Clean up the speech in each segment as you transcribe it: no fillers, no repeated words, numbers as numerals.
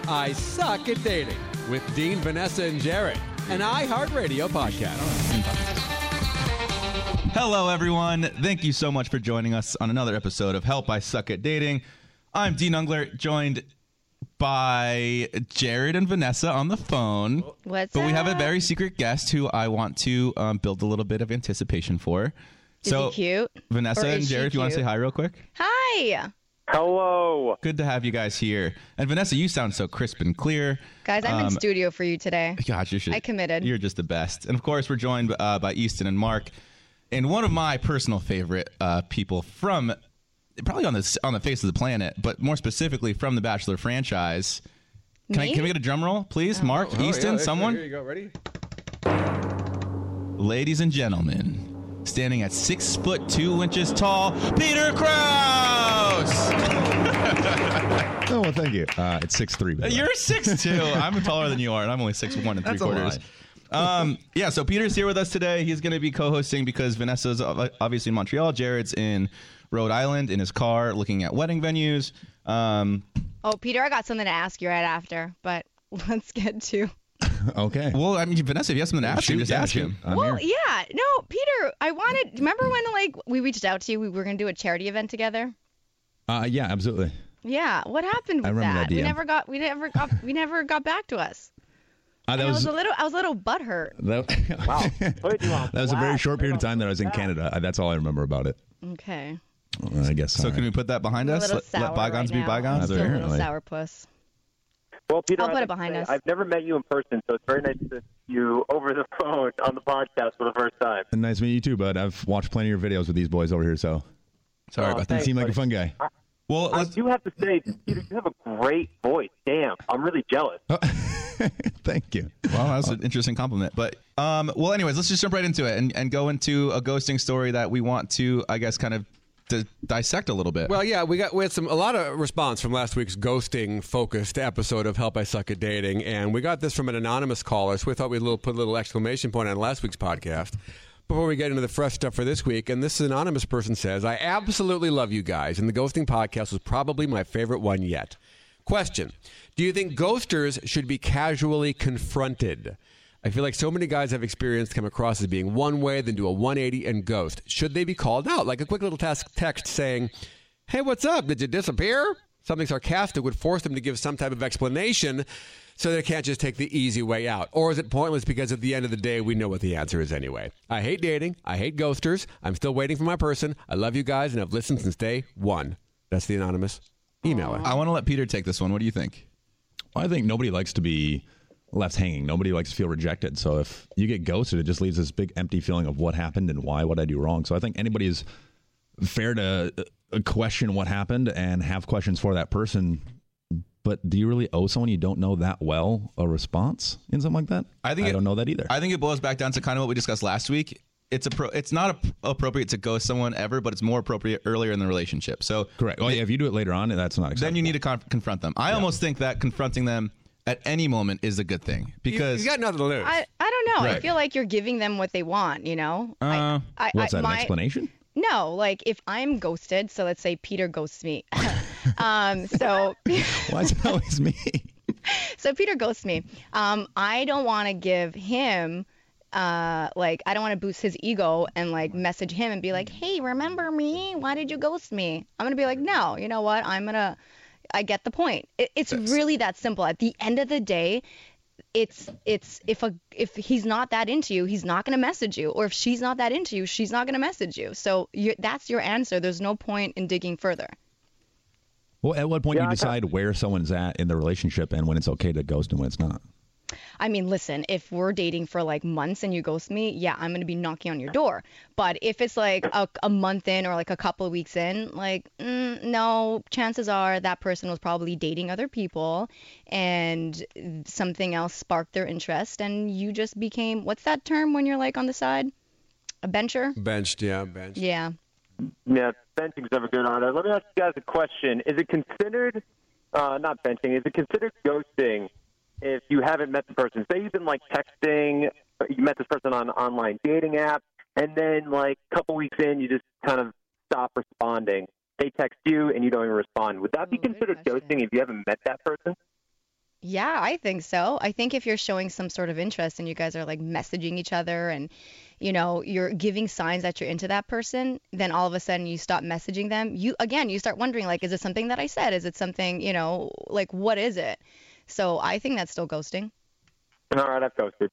I Suck at Dating with Dean, Vanessa, and Jared, an iHeartRadio podcast. Hello, everyone. Thank you so much for joining us on another episode of Help I Suck at Dating. I'm Dean Ungler, joined by Jared and Vanessa on the phone. What's But up? we have a very secret guest who I want to build a little bit of anticipation for. Is he cute? Vanessa Or is and she Jared, if you want to say cute? hi real quick. Hi. Hello. Good to have you guys here. And Vanessa, you sound so crisp and clear. Guys, I'm in studio for you today. Gosh, I committed. You're just the best. And of course, we're joined by Easton and Mark, and one of my personal favorite people from probably on the face of the planet, but more specifically from the Bachelor franchise. Can we get a drum roll, please? Mark, Easton, someone? Here you go. Ready? Ladies and gentlemen, standing at 6'2" tall, Peter Krause. Oh, well, thank you. It's 6'3". by the way. You're 6'2". I'm taller than you are, and I'm only 6'1" and That's a 3/4. Yeah, so Peter's here with us today. He's going to be co-hosting because Vanessa's obviously in Montreal. Jared's in Rhode Island in his car looking at wedding venues. Oh, Peter, I got something to ask you right after, but let's get to. Okay. Well, I mean, Vanessa, if you have something to ask him, just ask him. I'm Well, here. yeah. No, Peter, I wanted. Remember when we reached out to you? We were going to do a charity event together. Yeah, absolutely. Yeah. What happened with remember that? that DM. We never got back to us. That I was was a little butthurt. Wow. Put you on that was a very blast. short period of time that I was in Canada. That's all I remember about it. Okay. I guess. So all can we right. put that behind I'm a us? little Let sour bygones right be now. bygones? I'm still a little Apparently. sourpuss. Well, Peter, I'll put I'd it behind say us. I've never met you in person, so it's very nice to see you over the phone on the podcast for the first time. Nice to meet you too, bud. I've watched plenty of your videos with these boys over here, so Sorry about you that. thanks, seem like a buddy. fun guy. Well, I let's, do have to say, Peter, you have a great voice. Damn, I'm really jealous. Thank you. well, that's an interesting compliment. But, well, anyways, let's just jump right into it and go into a ghosting story that we want to, I guess, kind of to dissect a little bit. Well, yeah, we had a lot of response from last week's ghosting-focused episode of Help I Suck at Dating, and we got this from an anonymous caller, so we thought we'd put a little exclamation point on last week's podcast before we get into the fresh stuff for this week. And this anonymous person says, I absolutely love you guys, and the ghosting podcast was probably my favorite one yet. Question, do you think ghosters should be casually confronted? I feel like so many guys I've experienced come across as being one way, then do a 180 and ghost. Should they be called out? Like a quick little text saying, hey, what's up? Did you disappear? Something sarcastic would force them to give some type of explanation so they can't just take the easy way out. Or is it pointless because at the end of the day, we know what the answer is anyway? I hate dating. I hate ghosters. I'm still waiting for my person. I love you guys and I've listened since day one. That's the anonymous emailer. I want to let Peter take this one. What do you think? Well, I think nobody likes to be left hanging. Nobody likes to feel rejected. So if you get ghosted, it just leaves this big empty feeling of what happened and why, what I do wrong. So I think anybody is fair to question what happened and have questions for that person. But do you really owe someone you don't know that well a response in something like that? I don't know that either. I think it boils back down to kind of what we discussed last week. It's not appropriate to ghost someone ever, but it's more appropriate earlier in the relationship. So Correct. Well, yeah, if you do it later on, that's not acceptable. then you need to confront them. I almost think that confronting them at any moment is a good thing because You got nothing to lose. I don't know. I Right. feel like you're giving them what they want, you know? What's that, an explanation? No, like if I'm ghosted, so let's say Peter ghosts me. So Why is it always me? so Peter ghosts me. I don't want to give him I don't want to boost his ego and like message him and be like, hey, remember me? Why did you ghost me? I'm gonna be like, no, you know what? I get the point. It's really that simple. At the end of the day, it's if he's not that into you, he's not gonna message you, or if she's not that into you, she's not gonna message you. So that's your answer. There's no point in digging further. Well, at what point do Yeah, you decide where someone's at in the relationship and when it's okay to ghost and when it's not? I mean, listen, if we're dating for like months and you ghost me, yeah, I'm going to be knocking on your door. But if it's like a month in or like a couple of weeks in, like, no, chances are that person was probably dating other people and something else sparked their interest and you just became, what's that term when you're like on the side? A bencher? Benched. Yeah. Yeah, benching's never good on it. Let me ask you guys a question. Is it considered, not benching, is it considered ghosting if you haven't met the person? Say you've been like texting, you met this person on an online dating app, and then like a couple weeks in, you just kind of stop responding. They text you and you don't even respond. Would that be Good considered question. ghosting if you haven't met that person? Yeah, I think so. I think if you're showing some sort of interest and you guys are like messaging each other and you're giving signs that you're into that person, then all of a sudden you stop messaging them. You start wondering like, is it something that I said? Is it something, like what is it? So I think that's still ghosting. All right, I've ghosted.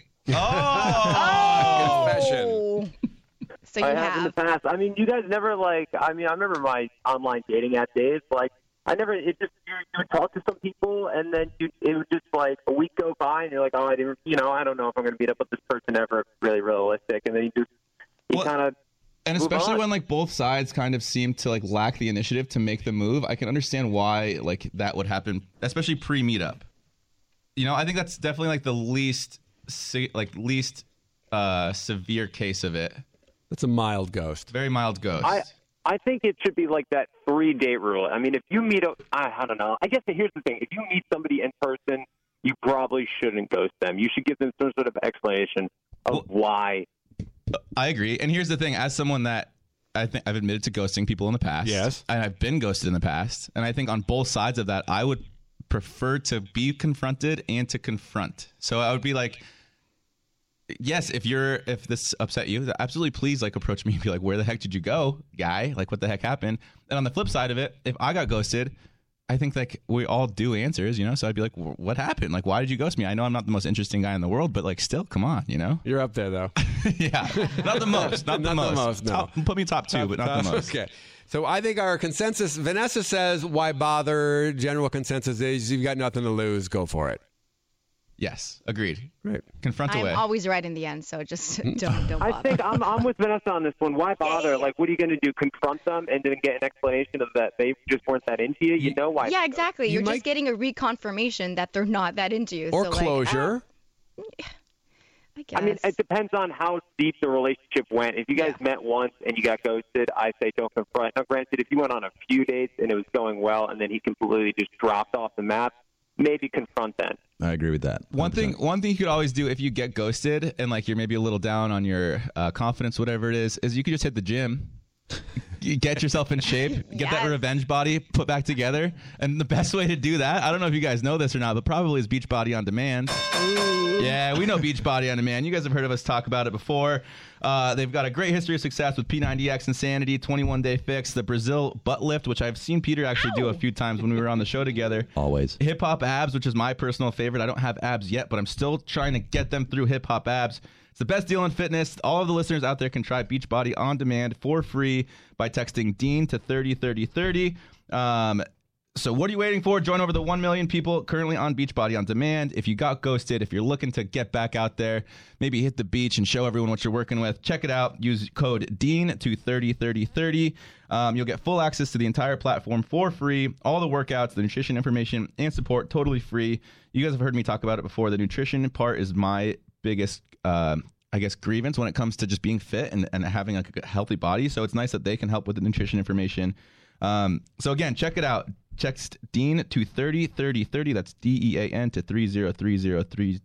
Confession. So you I have in the past. I mean, you guys never I remember my online dating app days. Like, you would talk to some people, and then it would just like a week go by, and you're like, oh, I don't know if I'm going to meet up with this person ever. Really realistic, and then you kind of. And especially when like both sides kind of seem to like lack the initiative to make the move, I can understand why like that would happen, especially pre-meetup. I think that's definitely like the least severe case of it. That's a mild ghost. Very mild ghost. I think it should be like that 3-date rule. I mean, if you meet I don't know. I guess here's the thing. If you meet somebody in person, you probably shouldn't ghost them. You should give them some sort of explanation of why. I agree. And here's the thing. As someone that I think I've admitted to ghosting people in the past. Yes. And I've been ghosted in the past. And I think on both sides of that, I would prefer to be confronted and to confront. So I would be like, yes, if this upset you, absolutely please like approach me and be like, where the heck did you go, guy? Like, what the heck happened? And on the flip side of it, if I got ghosted, I think like we all do answers, so I'd be like, what happened? Like, why did you ghost me? I know I'm not the most interesting guy in the world, but like still, come on, You're up there though. Yeah, not the most, not the most. No. Put me top two, but not the most. Okay. So I think our consensus, Vanessa says, why bother? General consensus is you've got nothing to lose. Go for it. Yes, agreed. Right. Confront away. I'm always right in the end, so just don't bother. I think I'm with Vanessa on this one. Why bother? Like, what are you going to do? Confront them and then get an explanation of that they just weren't that into you? You know why? Yeah, exactly. You're might- just getting a reconfirmation that they're not that into you. Or so closure. I guess. I mean, it depends on how deep the relationship went. If you guys met once and you got ghosted, I say don't confront. Now, granted, if you went on a few dates and it was going well and then he completely just dropped off the map, maybe confront then. I agree with that. 100%. One thing you could always do if you get ghosted and like you're maybe a little down on your confidence, whatever it is you could just hit the gym. You get yourself in shape, get that Yes. revenge body put back together. And the best way to do that, I don't know if you guys know this or not, but probably is Beachbody On Demand. Ooh. Yeah, we know Beachbody On Demand. You guys have heard of us talk about it before. They've got a great history of success with P90X Insanity, 21-Day Fix, the Brazil Butt Lift, which I've seen Peter actually do a few times when we were on the show together. Always. Hip Hop Abs, which is my personal favorite. I don't have abs yet, but I'm still trying to get them through Hip Hop Abs. It's the best deal in fitness. All of the listeners out there can try Beachbody On Demand for free by texting Dean to 303030. So what are you waiting for? Join over the 1 million people currently on Beachbody On Demand. If you got ghosted, if you're looking to get back out there, maybe hit the beach and show everyone what you're working with, check it out. Use code DEAN to 303030. You'll get full access to the entire platform for free. All the workouts, the nutrition information, and support totally free. You guys have heard me talk about it before. The nutrition part is my biggest grievance when it comes to just being fit and having a healthy body. So it's nice that they can help with the nutrition information. So again, check it out. Text Dean to 303030. That's DEAN to 303030.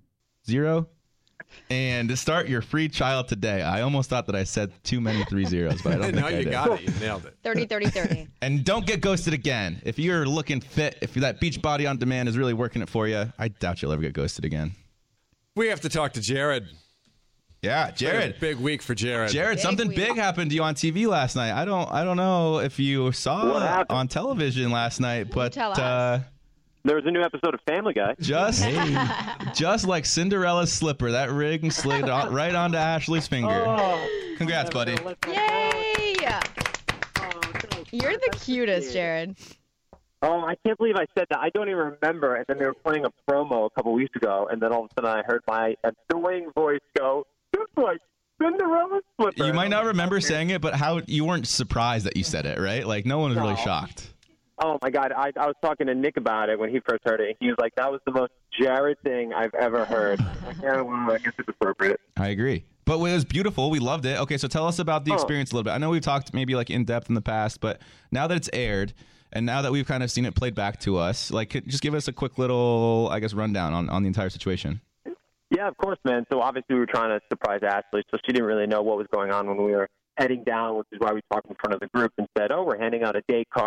And start your free trial today. I almost thought that I said too many 3 zeros, but I don't think No, I you did. got it. You nailed it. 30. And don't get ghosted again. If you're looking fit, if that Beachbody On Demand is really working it for you, I doubt you'll ever get ghosted again. We have to talk to Jared. Yeah, Jared. Big week for Jared. Jared, something week. big happened to you on TV last night. I don't know if you What saw it happened? on television last night, but Tell us. There was a new episode of Family Guy. just like Cinderella's slipper, that ring slid right onto Ashley's finger. Congrats, buddy. Yay! You're the cutest, Jared. Oh, I can't believe I said that. I don't even remember. And then they were playing a promo a couple weeks ago, and then all of a sudden I heard my annoying voice go, "Just like Cinderella's slipper." You might not remember saying it, but how you weren't surprised that you said it, right? Like no one was really No. shocked. Oh my God! I was talking to Nick about it when he first heard it, and he was like, "That was the most Jared thing I've ever heard." Like, yeah, well, I guess it's appropriate. I agree. But it was beautiful. We loved it. Okay, so tell us about the experience a little bit. I know we've talked maybe like in depth in the past, but now that it's aired and now that we've kind of seen it played back to us, like just give us a quick little, I guess, rundown on the entire situation. Yeah, of course, man. So obviously we were trying to surprise Ashley, so she didn't really know what was going on when we were heading down, which is why we talked in front of the group and said, "Oh, we're handing out a date card."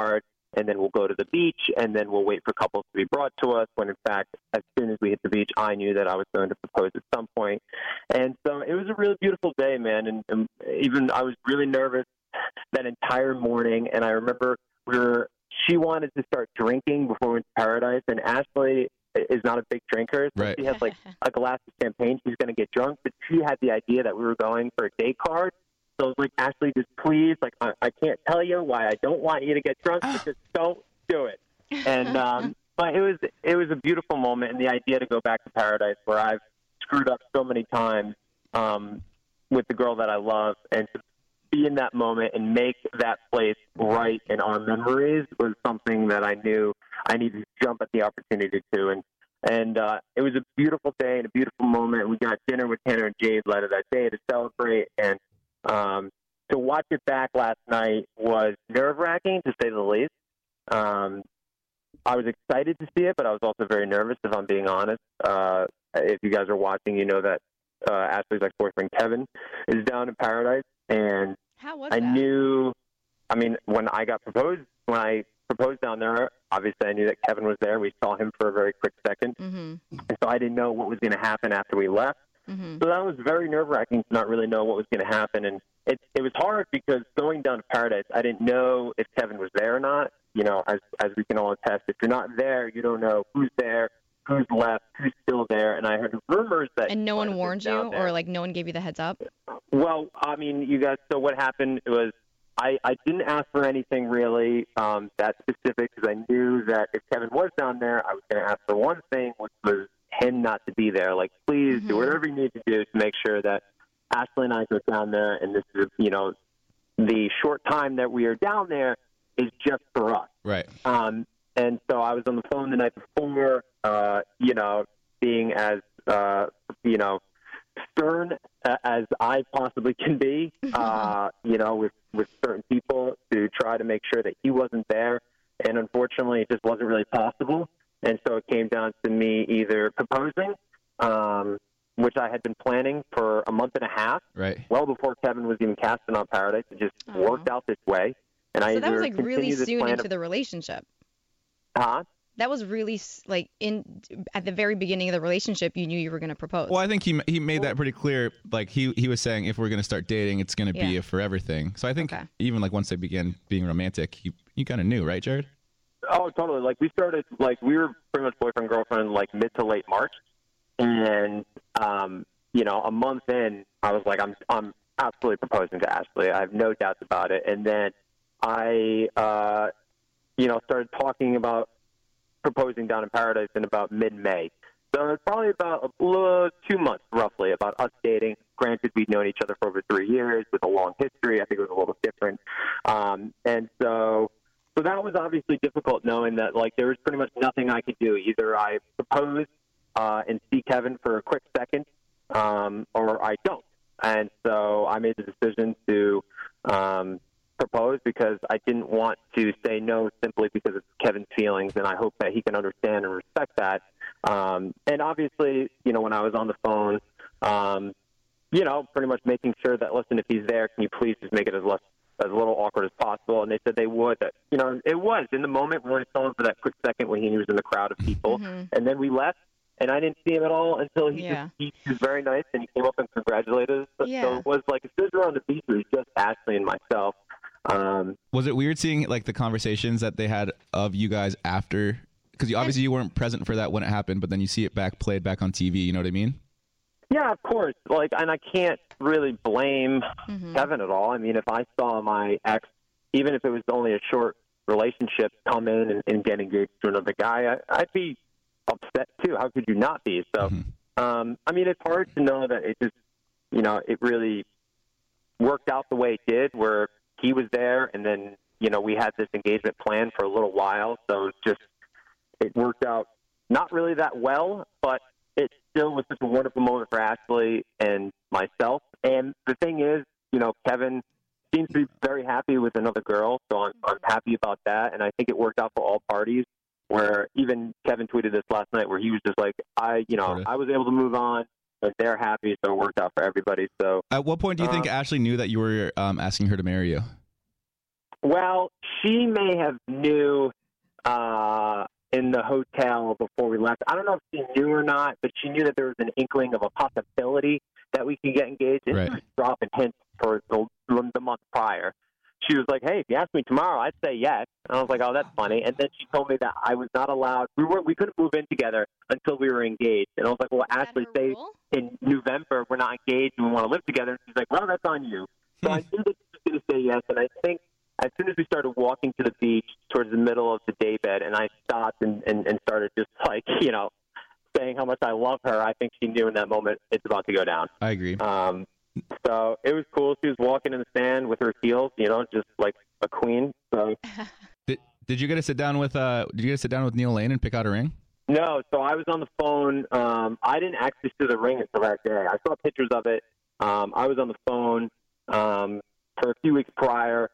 and then we'll go to the beach, and then we'll wait for couples to be brought to us, when in fact, as soon as we hit the beach, I knew that I was going to propose at some point. And so it was a really beautiful day, man, and even I was really nervous that entire morning, and I remember she wanted to start drinking before we went to Paradise, and Ashley is not a big drinker, so right. she has like a glass of champagne, she's going to get drunk, but she had the idea that we were going for a day card. So I was like, Ashley, just please, like, I can't tell you why I don't want you to get drunk, but just don't do it. And but it was a beautiful moment, and the idea to go back to Paradise, where I've screwed up so many times with the girl that I love, and to be in that moment and make that place right in our memories was something that I knew I needed to jump at the opportunity to. And it was a beautiful day and a beautiful moment. We got dinner with Tanner and Jade later that day to celebrate, and to watch it back last night was nerve-wracking, to say the least. I was excited to see it, but I was also very nervous, if I'm being honest. If you guys are watching, you know that Ashley's ex-boyfriend, Kevin, is down in Paradise. And How was I that? knew, I mean, when I proposed down there, obviously I knew that Kevin was there. We saw him for a very quick second. Mm-hmm. And so I didn't know what was going to happen after we left. Mm-hmm. So that was very nerve-wracking to not really know what was going to happen. And it was hard because going down to Paradise, I didn't know if Kevin was there or not. You know, as we can all attest, if you're not there, you don't know who's there, who's left, who's still there. And I heard rumors that... And no one warned you, or like no one gave you the heads up? Well, I mean, you guys, so what happened was I didn't ask for anything really that specific, because I knew that if Kevin was down there, I was going to ask for one thing, which was him not to be there. Like, please do whatever you need to do to make sure that Ashley and I go down there, and this is, you know, the short time that we are down there is just for us. Right. And so I was on the phone the night before, you know, being as, you know, stern as I possibly can be, you know, with certain people, to try to make sure that he wasn't there. And unfortunately, it just wasn't really possible. And so it came down to me either proposing, which I had been planning for a month and a half, Right. well before Kevin was even casted on Paradise. It just worked out this way. And I So that either was like really continue this soon plan into the relationship. Huh? That was really like at the very beginning of the relationship, you knew you were going to propose. Well, I think he made that pretty clear. Like he was saying, if we're going to start dating, it's going to be a forever thing. So I think even like once they began being romantic, you kind of knew, right, Jared? Oh, totally. Like we were pretty much boyfriend, girlfriend, like mid to late March. And, you know, a month in, I was like, I'm absolutely proposing to Ashley. I have no doubts about it. And then I, you know, started talking about proposing down in Paradise in about mid-May. So it's probably about 2 months, roughly, about us dating. Granted, we'd known each other for over 3 years with a long history. I think it was a little different. And so that was obviously difficult, knowing that, like, there was pretty much nothing I could do. Either I propose and see Kevin for a quick second, or I don't. And so I made the decision to propose, because I didn't want to say no simply because of Kevin's feelings, and I hope that he can understand and respect that. And obviously, you know, when I was on the phone, you know, pretty much making sure that, listen, if he's there, can you please just make it as little awkward as possible? And they said they would. That, you know, it was in the moment. We only saw him for that quick second when he was in the crowd of people, and then we left. And I didn't see him at all until he was very nice, and he came up and congratulated us. So it was like, as soon as we were on the beach, it was just Ashley and myself. Was it weird seeing like the conversations that they had of you guys after? Because obviously you weren't present for that when it happened, but then you see it played back on TV. You know what I mean? Yeah, of course. Like, and I can't really blame Kevin at all. I mean, if I saw my ex, even if it was only a short relationship, come in and get engaged to another guy, I'd be upset too. How could you not be? So, I mean, it's hard to know that it just, you know, it really worked out the way it did, where he was there, and then, you know, we had this engagement planned for a little while. So it worked out not really that well, but it still was such a wonderful moment for Ashley and myself. And the thing is, you know, Kevin seems to be very happy with another girl, so I'm happy about that. And I think it worked out for all parties, where even Kevin tweeted this last night, where he was just like, I was able to move on, and they're happy, so it worked out for everybody. So, at what point do you think Ashley knew that you were asking her to marry you? Well, she may have knew in the hotel before we left. I don't know if she knew or not, but she knew that there was an inkling of a possibility that we could get engaged. And she was dropping hints for the month prior. She was like, "Hey, if you ask me tomorrow, I'd say yes." And I was like, "Oh, that's funny." And then she told me that I was not allowed. We couldn't move in together until we were engaged. And I was like, "Well, Ashley, say in November we're not engaged and we want to live together." And she's like, "Well, that's on you." So I knew that she was going to say yes. And I think as soon as we started walking to the beach towards the middle of the daybed, and I stopped and started just like, saying how much I love her, I think she knew in that moment it's about to go down. I agree. So it was cool. She was walking in the sand with her heels, just like a queen. So did you get to sit down with Neil Lane and pick out a ring? No. So I was on the phone. I didn't actually see the ring until that day. I saw pictures of it. I was on the phone for a few weeks prior,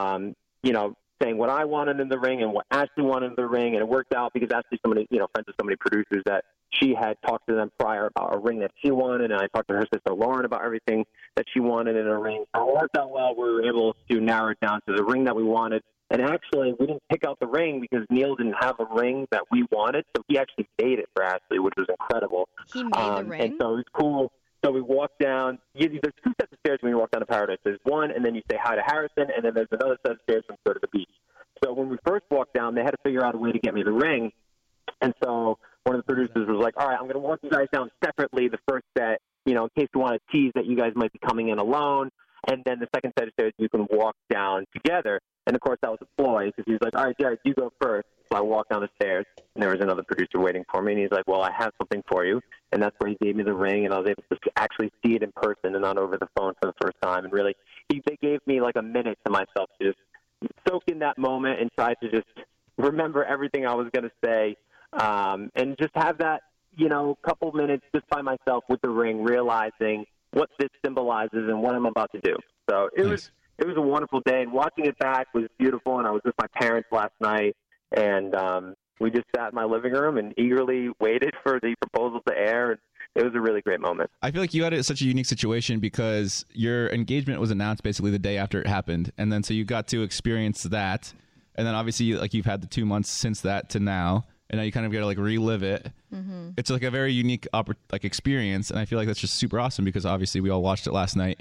saying what I wanted in the ring and what Ashley wanted in the ring, and it worked out because Ashley's friends with so many producers that she had talked to them prior about a ring that she wanted, and I talked to her sister Lauren about everything that she wanted in a ring. So it worked out well. We were able to narrow it down to the ring that we wanted. And actually, we didn't pick out the ring because Neil didn't have a ring that we wanted, so he actually made it for Ashley, which was incredible. He made the ring? And so it was cool. So we walked down. There's two sets of stairs when you walk down to Paradise. There's one, and then you say hi to Harrison, and then there's another set of stairs when you go to the beach. So when we first walked down, they had to figure out a way to get me the ring. And so one of the producers was like, "All right, I'm going to walk you guys down separately the first set, in case you want to tease that you guys might be coming in alone. And then the second set of stairs, you can walk down together." And, of course, that was a ploy because he was like, "All right, Jared, you go first." So I walked down the stairs, and there was another producer waiting for me. And he's like, "Well, I have something for you." And that's where he gave me the ring, and I was able to actually see it in person and not over the phone for the first time. And really, they gave me like a minute to myself to just soak in that moment and try to just remember everything I was going to say, and just have that, couple minutes just by myself with the ring, realizing what this symbolizes and what I'm about to do. So it was a wonderful day, and watching it back was beautiful. And I was with my parents last night, and we just sat in my living room and eagerly waited for the proposal to air. And it was a really great moment. I feel like you had such a unique situation because your engagement was announced basically the day after it happened, and then so you got to experience that, and then obviously you've had the 2 months since that to now, and now you kind of get to relive it. Mm-hmm. It's like a very unique experience, and I feel like that's just super awesome because obviously we all watched it last night.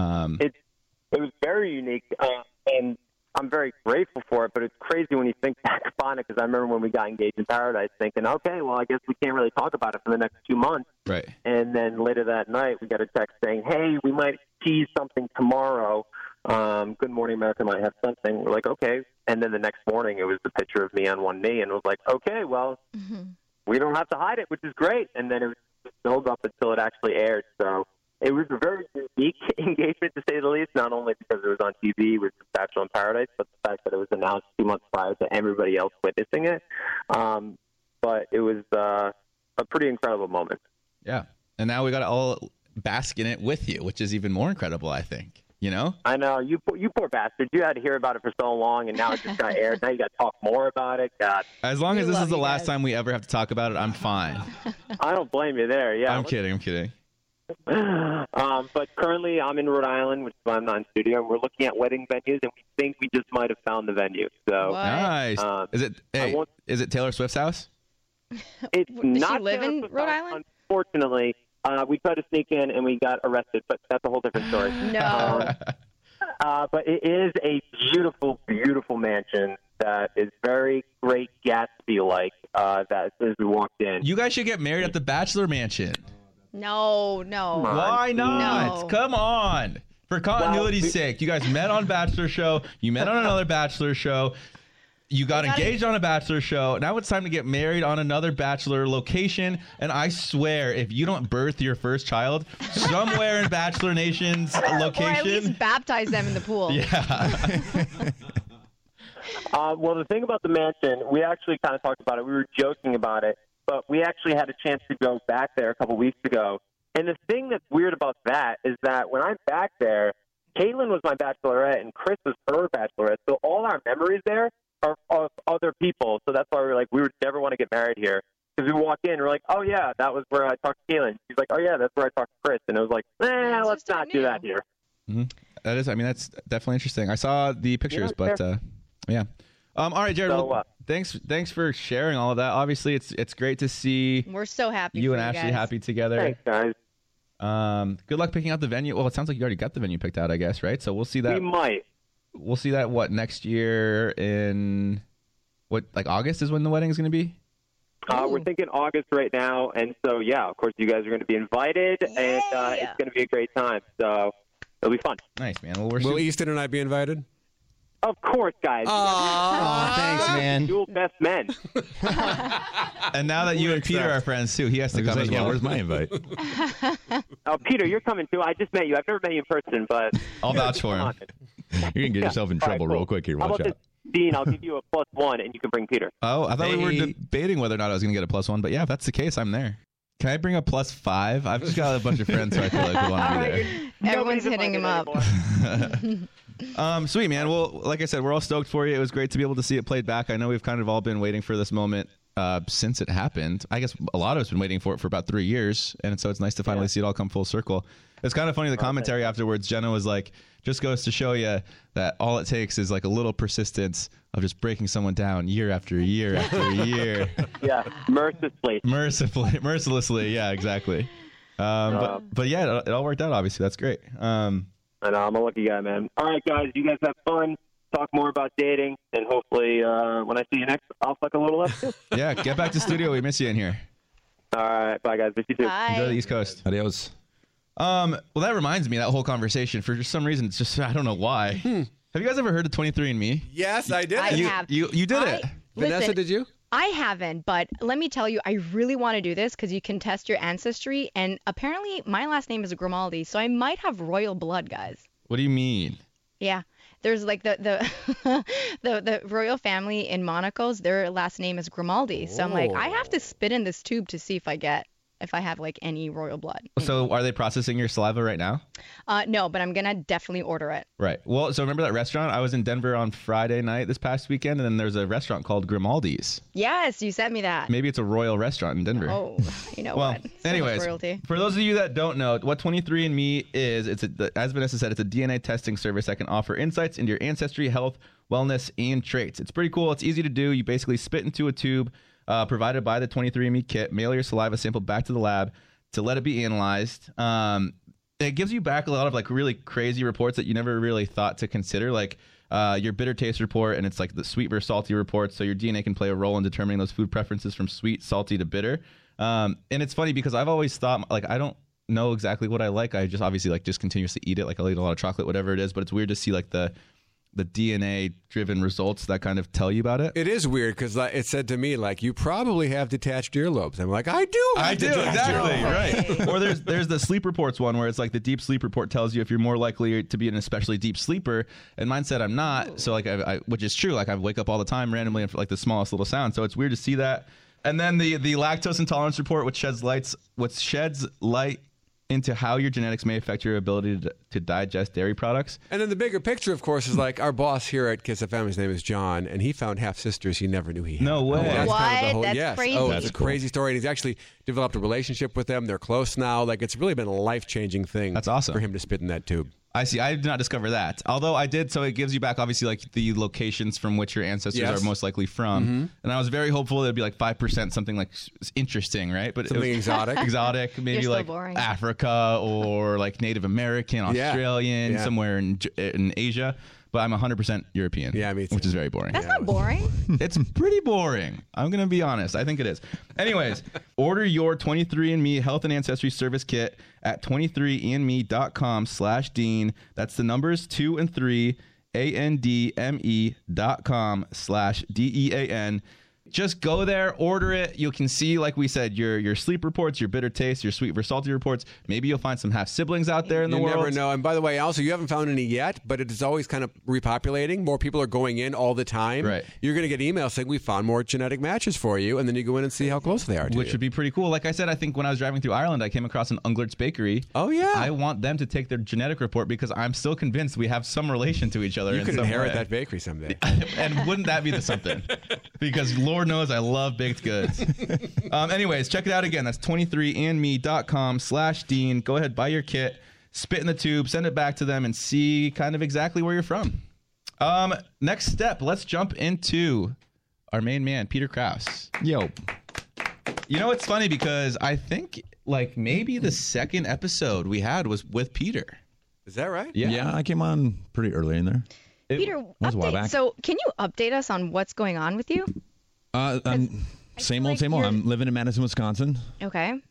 It was very unique, and I'm very grateful for it, but it's crazy when you think back on it because I remember when we got engaged in Paradise thinking, okay, well, I guess we can't really talk about it for the next 2 months. Right. And then later that night, we got a text saying, "Hey, we might tease something tomorrow. Good Morning America might have something." We're like, okay. And then the next morning, it was the picture of me on one knee, and it was like, okay, well, we don't have to hide it, which is great. And then it was just built up until it actually aired. So it was a very unique engagement, to say the least, not only because it was on TV with Bachelor in Paradise, but the fact that it was announced 2 months prior to everybody else witnessing it. But it was a pretty incredible moment. Yeah. And now we got to all bask in it with you, which is even more incredible, I think. I know. You poor bastard. You had to hear about it for so long, and now it just got aired. Now you got to talk more about it. God. As long as this is the last time we ever have to talk about it, I'm fine. I don't blame you there. Yeah. I'm kidding. But currently I'm in Rhode Island, which is why I'm not in studio, and we're looking at wedding venues, and we think we just might have found the venue. So nice. Is it Taylor Swift's house? It's Does not she live Taylor in Swift's Rhode house, Island? Unfortunately. We tried to sneak in, and we got arrested, but that's a whole different story. No. But it is a beautiful, beautiful mansion that is very great Gatsby-like that as we walked in. You guys should get married at the Bachelor Mansion. No. Why not? No. Come on. For continuity's sake, you guys met on Bachelor show. You met on another Bachelor show. You got engaged on a Bachelor show. Now it's time to get married on another Bachelor location. And I swear, if you don't birth your first child somewhere in Bachelor Nation's location. Or at least baptize them in the pool. Yeah. Well, the thing about the mansion, we actually kind of talked about it. We were joking about it, but we actually had a chance to go back there a couple weeks ago. And the thing that's weird about that is that when I'm back there, Caitlin was my bachelorette and Chris was her bachelorette. So all our memories there are of other people. So that's why we're like, we would never want to get married here. Because we walk in, we're like, oh, yeah, that was where I talked to Caitlin. She's like, oh, yeah, that's where I talked to Chris. And it was like, let's not do that here. Mm-hmm. That is, I mean, that's definitely interesting. I saw the pictures, but yeah. All right, Jared. So, well, thanks for sharing all of that. Obviously, it's great to see We're so happy. you for and Ashley guys. happy together. Thanks, guys. Good luck picking out the venue. Well, it sounds like you already got the venue picked out, I guess, right? So we'll see that. We might. We'll see that next year in what, like August is when the wedding is going to be. We're thinking August right now, and so yeah, of course, you guys are going to be invited, and it's going to be a great time. So it'll be fun. Nice, man. Well, Will Easton and I be invited? Of course, guys. Oh, thanks, man. Dual best men. and now that you and Peter are friends too, he has to come as well. Where's my invite? Oh, Peter, you're coming too. I just met you. I've never met you in person, but I'll vouch for him. You're gonna get yourself in All right, trouble cool. real quick here. How Watch about out. this, Dean? I'll give you a +1, and you can bring Peter. Oh, I thought we were Hey. debating whether or not I was going to get a +1, but yeah, if that's the case, I'm there. Can I bring a +5? I've just got a bunch of friends who I feel like would want to be there. Everyone's Nobody's hitting him up. invited Sweet, man. Well, like I said, we're all stoked for you. It was great to be able to see it played back. I know we've kind of all been waiting for this moment since it happened. I guess a lot of us have been waiting for it for about 3 years, and so it's nice to finally see it all come full circle. It's kind of funny, the commentary afterwards, Jenna was like, just goes to show you that all it takes is like a little persistence of just breaking someone down year after year after year. Yeah, mercilessly. Mercilessly, yeah, exactly. But yeah, it all worked out, obviously. That's great. I know, I'm a lucky guy, man. All right, guys, you guys have fun. Talk more about dating, and hopefully when I see you next, I'll fuck a little less too. Yeah, get back to studio. We miss you in here. All right, bye, guys. Miss you too. Enjoy the Bye. East Coast. Adios. Well, that reminds me, that whole conversation, for some reason, it's just, I don't know why. Have you guys ever heard of 23andMe? Yes, I did. I have. You did it. Vanessa, Listen, did you? I haven't, but let me tell you, I really want to do this because you can test your ancestry, and apparently my last name is Grimaldi, so I might have royal blood, guys. What do you mean? Yeah. There's like the the royal family in Monaco's, their last name is Grimaldi. So I'm like, I have to spit in this tube to see if I have like any royal blood. So are they processing your saliva right now? No, but I'm gonna definitely order it. Right. Well, so remember that restaurant? I was in Denver on Friday night this past weekend, and then there's a restaurant called Grimaldi's. Yes, you sent me that. Maybe it's a royal restaurant in Denver. Oh, you know Well, what? So much anyways, royalty. for those of you that don't know, what 23andMe is, as Vanessa said, it's a DNA testing service that can offer insights into your ancestry, health, wellness, and traits. It's pretty cool. It's easy to do. You basically spit into a tube provided by the 23andMe kit, mail your saliva sample back to the lab to let it be analyzed. It gives you back a lot of like really crazy reports that you never really thought to consider, like your bitter taste report, and it's like the sweet versus salty report. So your DNA can play a role in determining those food preferences from sweet, salty to bitter. And it's funny because I've always thought, like, I don't know exactly what I like. I just obviously like just continuously eat it. Like I'll eat a lot of chocolate, whatever it is. But it's weird to see like the DNA driven results that kind of tell you about it. It is weird because it said to me, like, you probably have detached earlobes. I'm like, I do. I do, exactly, Right. right. Or there's the sleep reports one where it's like the deep sleep report tells you if you're more likely to be an especially deep sleeper. And mine said I'm not. So like, which is true. Like I wake up all the time randomly and for like the smallest little sound. So it's weird to see that. And then the lactose intolerance report, which sheds light into how your genetics may affect your ability to digest dairy products. And then the bigger picture, of course, is like our boss here at Kiss FM, his name is John, and he found half sisters he never knew he had. No way. That's kind of the What? That's yes. crazy. Oh, That's it's a crazy story. And he's actually developed a relationship with them. They're close now. Like, it's really been a life-changing thing. That's awesome. For him to spit in that tube. I see. I did not discover that. Although I did, so it gives you back obviously like the locations from which your ancestors Yes. are most likely from. And I was very hopeful it'd be like 5%, something like interesting, right? But Something it was exotic. exotic, maybe You're so like boring. Africa or like Native American, Yeah. Australian, Yeah. somewhere in Asia. But I'm 100% European. Yeah, me too. Which is very boring. That's not boring. It's pretty boring. I'm going to be honest. I think it is. Anyways, order your 23andMe Health and Ancestry Service Kit at 23andme.com/Dean. That's the numbers 2 and 3, ANDME.com/DEAN. Just go there, order it. You can see, like we said, your sleep reports, your bitter taste, your sweet versus salty reports. Maybe you'll find some half siblings out there in the You world. never know. And by the way, also, you haven't found any yet, but it is always kind of repopulating. More people are going in all the time. Right. You're going to get emails saying, we found more genetic matches for you. And then you go in and see how close they are to Which you. would be pretty cool. Like I said, I think when I was driving through Ireland, I came across an Unglert's Bakery. Oh, yeah. I want them to take their genetic report because I'm still convinced we have some relation to each other. You in could some inherit way. that bakery someday. And wouldn't that be the something? Because Lord knows I love baked goods. Anyways, check it out again. That's 23andme.com/Dean. Go ahead, buy your kit. spit in the tube, send it back to them, and see kind of exactly where you're from. Next step, let's jump into our main man, Peter Kraus. Yo, You know, it's funny because I think like maybe the second episode we had was with Peter. Is that right? yeah, I came on pretty early in there. Peter, was a while update. back. So can you update us on what's going on with you? Same feel old, like same old. you're- I'm living in Madison, Wisconsin. Okay.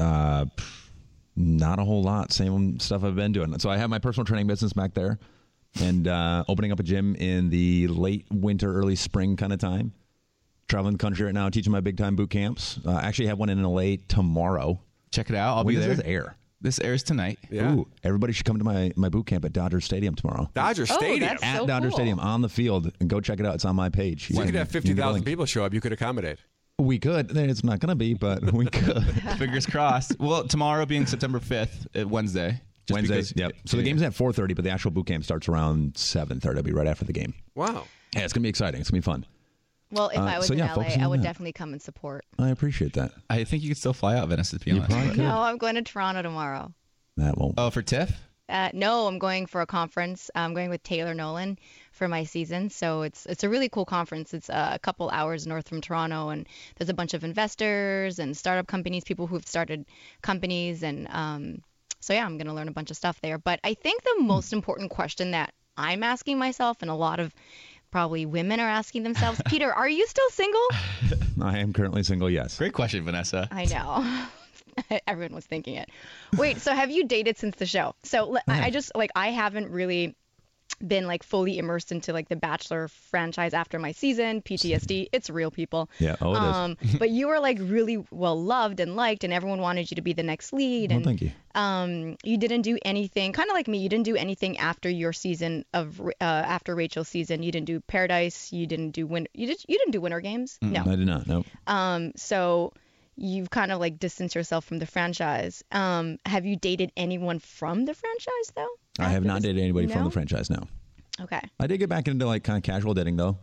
Not a whole lot. Same stuff I've been doing. So I have my personal training business back there, and opening up a gym in the late winter, early spring kind of time. Traveling the country right now, teaching my big time boot camps. Actually have one in LA tomorrow. Check it out. I'll When be does there. this air? This airs tonight. Yeah. Ooh, everybody should come to my boot camp at Dodger Stadium tomorrow. Dodger Stadium. that's At so Dodger cool. Stadium on the field, and go check it out. It's on my page. You could have can get a 50,000 link. people show up. You could accommodate. We could. It's not going to be, but we could. Fingers crossed. Well, tomorrow being September 5th, Wednesday. Just Wednesdays. because- Yep. So the game's at 4:30, but the actual boot camp starts around 7:30. It'll be right after the game. Wow. Yeah, it's gonna be exciting. It's gonna be fun. Well, if I was so in yeah, LA, focusing I on would that. definitely come and support. I appreciate that. I think you could still fly out, Venice, to be honest. probably could. No, I'm going to Toronto tomorrow. That won't. Oh, for TIFF? No, I'm going for a conference. I'm going with Taylor Nolan for my season. So it's a really cool conference. It's a couple hours north from Toronto, and there's a bunch of investors and startup companies, people who've started companies, and so yeah, I'm going to learn a bunch of stuff there. But I think the most important question that I'm asking myself, and a lot of probably women are asking themselves, Peter, are you still single? I am currently single. Yes. Great question, Vanessa. I know. Everyone was thinking it. Wait, so have you dated since the show? So I just I haven't really been fully immersed into the Bachelor franchise after my season. PTSD, it's real, people. Yeah. Oh, it is. But you were really well loved and liked, and everyone wanted you to be the next lead. Well, And thank you. you didn't do anything, kind of like me. You didn't do anything after your season of after Rachel's season. You didn't do Paradise. You didn't do you didn't do Winter Games. No. I did not. No. So you've kind of distanced yourself from the franchise. Have you dated anyone from the franchise though? I have After not this- dated anybody from No? the franchise. No. Okay. I did get back into kind of casual dating though.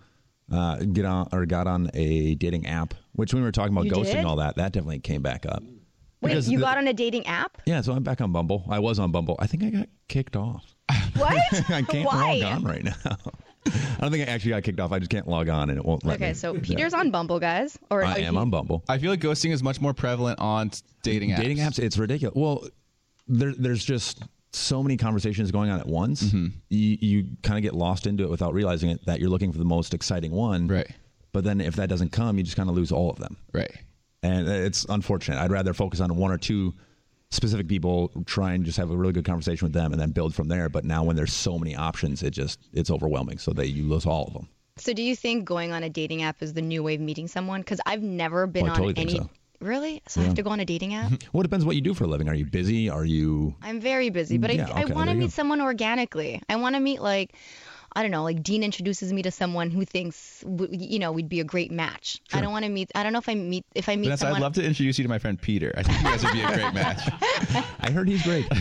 Got on a dating app, which when we were talking about You ghosting did? and all that definitely came back up. Wait, Because you the- got on a dating app? Yeah, so I'm back on Bumble. I was on Bumble. I think I got kicked off. What? I can't Why? log on right now. I don't think I actually got kicked off. I just can't log on and it won't let me. Okay, so Peter's on Bumble, guys. Or I am on Bumble. I feel like ghosting is much more prevalent on dating apps. Dating apps, it's ridiculous. Well, there's just so many conversations going on at once. Mm-hmm. You kind of get lost into it without realizing it that you're looking for the most exciting one. Right. But then if that doesn't come, you just kind of lose all of them. Right. And it's unfortunate. I'd rather focus on one or two specific people, try and just have a really good conversation with them and then build from there. But now when there's so many options, it's overwhelming. So that you lose all of them. So do you think going on a dating app is the new way of meeting someone? Because I've never been Oh, I on totally think any. so. Really? So I have to go on a dating app? Well, it depends what you do for a living. Are you busy? Are you... I'm very busy, but Yeah, I okay, want to there you meet go. someone organically. I want to meet I don't know, Dean introduces me to someone who thinks we'd be a great match. I don't want to meet. I don't know if I meet Vanessa, someone. I'd love to introduce you to my friend Peter. I think you guys would be a great match. I heard he's great.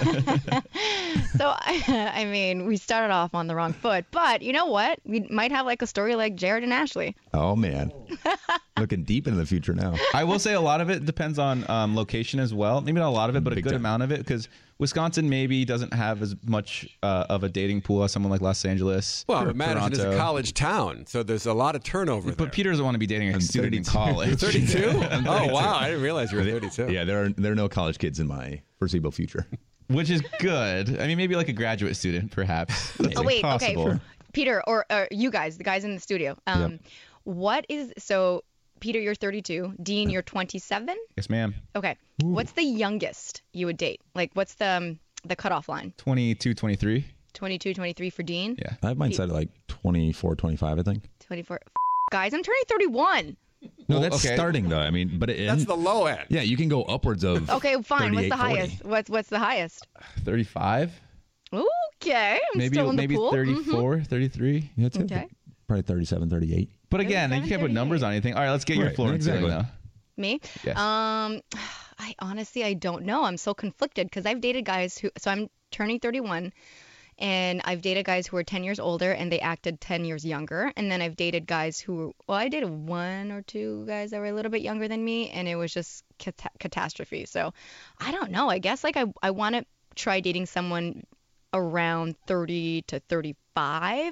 So I mean, we started off on the wrong foot, but you know what? We might have a story like Jared and Ashley. Oh, man. Looking deep into the future now. I will say a lot of it depends on location as well. Maybe not a lot of it, but a Big good time. amount of it, because Wisconsin maybe doesn't have as much of a dating pool as someone like Los Angeles. Well, or but Madison is a Toronto. college town, so there's a lot of turnover there. But Peter doesn't want to be dating a student in 32. college. 32? Oh, wow. I didn't realize you were 32. Yeah, there are no college kids in my foreseeable future. Which is good. I mean, maybe like a graduate student, perhaps. That's Oh wait, okay, possible. Peter or you guys, the guys in the studio. What is so? Peter, you're 32. Dean, you're 27. Yes, ma'am. Okay. What's the youngest you would date? What's the cutoff line? 22, 23. 22, 23 for Dean. Yeah. I have mine set at 24, 25, I think. 24. Guys, I'm turning 31. No, Well, that's okay. starting though. I mean, but That's the low end. yeah, you can go upwards of. Okay, fine. What's 38, the 40. highest? What's the highest? 35. Okay, I'm Maybe still in the maybe pool. 34, 33. Yeah, that's it. Okay. Probably 37, 38. But again, you 37, can't put numbers 38. on anything. All right, let's get your Right, Florence exactly. now. Me? Yes. I honestly I don't know. I'm so conflicted because I've dated guys who. So I'm turning 31, and I've dated guys who are 10 years older and they acted 10 years younger. And then I've dated guys who. Well, I dated one or two guys that were a little bit younger than me, and it was just catastrophe. So I don't know. I guess I want to try dating someone around 30 to 35.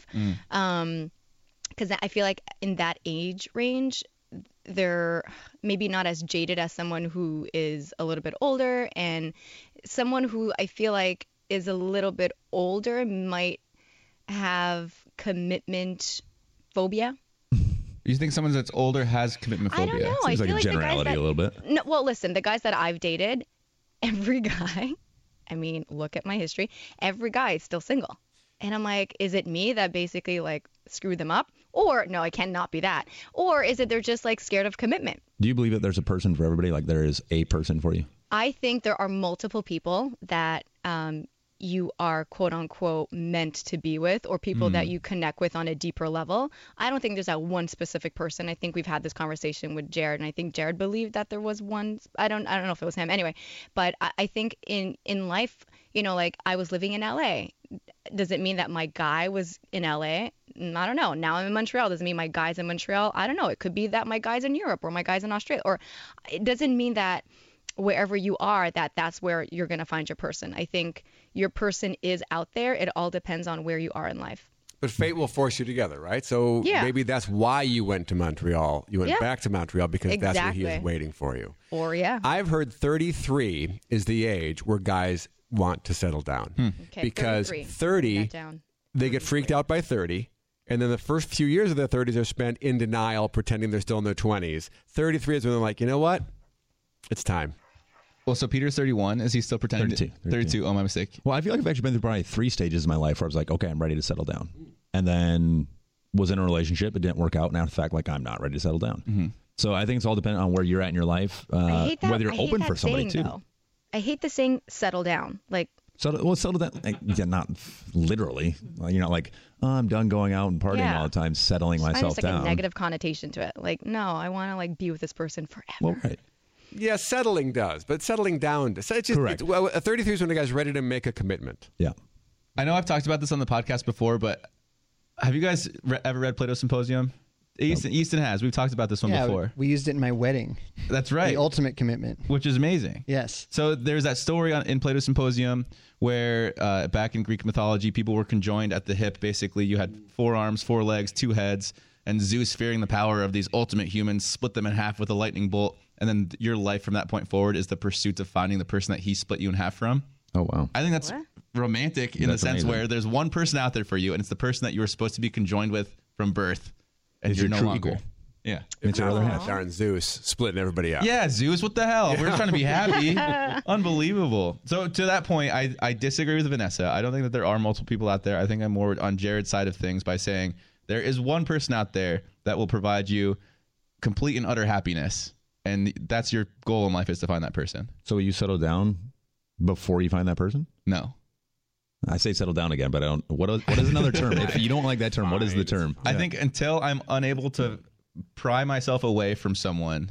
Because I feel like in that age range, they're maybe not as jaded as someone who is a little bit older, and someone who I feel like is a little bit older might have commitment phobia. You think someone that's older has commitment phobia? I don't know. Seems I like feel a like generality the guys that, a little bit. No, well, listen, the guys that I've dated, every guy, I mean, look at my history, every guy is still single. And I'm like, is it me that basically like screwed them up? Or no, I cannot be that. Or is it they're just like scared of commitment? Do you believe that there's a person for everybody? Like there is a person for you? I think there are multiple people that you are quote unquote meant to be with, or people that you connect with on a deeper level. I don't think there's that one specific person. I think we've had this conversation with Jared, and I think Jared believed that there was one. I don't know if it was him anyway, but I think in life, you know, like I was living in LA. Does it mean that my guy was in LA? I don't know. Now I'm in Montreal. Does it mean my guy's in Montreal? I don't know. It could be that my guy's in Europe or my guy's in Australia. Or it doesn't mean that wherever you are, that's where you're going to find your person. I think your person is out there. It all depends on where you are in life. But fate will force you together, right? So Yeah. maybe that's why you went to Montreal. You went Yeah. back to Montreal because that's where he is Exactly. waiting for you. Or yeah. I've heard 33 is the age where guys want to settle down. Okay, Because 33. 30, Write that down. they get freaked out by 30. And then the first few years of their 30s are spent in denial, pretending they're still in their 20s. 33 is when they're like, you know what? It's time. Well, so Peter's 31. Is he still pretending? 32. 32. Oh, my mistake. Well, I feel like I've actually been through probably 3 stages in my life where I was like, okay, I'm ready to settle down. And then was in a relationship. It didn't work out. Now, in fact, like I'm not ready to settle down. So I think it's all dependent on where you're at in your life, I hate that. whether you're I hate open that for somebody saying, too. though. I hate the saying "settle down." Like, Settle down. Like, yeah, not literally. You're not like, oh, I'm done going out and partying Yeah. all the time, settling I find myself there's like down. a negative connotation to it. Like, no, I want to like be with this person forever. Well, right. Yeah, settling does, but settling down does. It's just, Correct. Well, a 33 is when the guy's ready to make a commitment. Yeah. I know I've talked about this on the podcast before, but have you guys ever read Plato's Symposium? Easton has. We've talked about this one Yeah, before. we used it in my wedding. That's right. The ultimate commitment. Which is amazing. Yes. So there's that story in Plato's Symposium where back in Greek mythology, people were conjoined at the hip. Basically, you had 4 arms, 4 legs, 2 heads, and Zeus, fearing the power of these ultimate humans, split them in half with a lightning bolt. And then your life from that point forward is the pursuit of finding the person that he split you in half from. Oh, wow. I think that's What? romantic in That's the sense amazing. where there's one person out there for you, and it's the person that you were supposed to be conjoined with from birth, and Is you're your no true longer. equal. Yeah. It's your other half. Darn Zeus splitting everybody up. Yeah, Zeus, what the hell? We're just trying to be happy. Unbelievable. So to that point, I disagree with Vanessa. I don't think that there are multiple people out there. I think I'm more on Jared's side of things by saying there is one person out there that will provide you complete and utter happiness. And that's your goal in life, is to find that person. So will you settle down before you find that person? No. I say settle down again, but I don't. What is another term? If you don't like that term, what is the term? I think until I'm unable to pry myself away from someone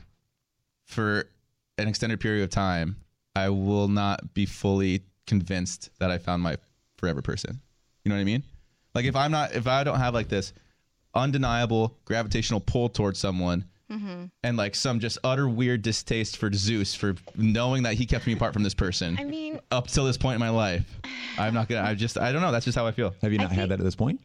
for an extended period of time, I will not be fully convinced that I found my forever person. You know what I mean? Like if I don't have like this undeniable gravitational pull towards someone, and like some just utter weird distaste for Zeus for knowing that he kept me apart from this person I mean, up till this point in my life, I'm not gonna. I don't know. That's just how I feel. Have you not had that at this point?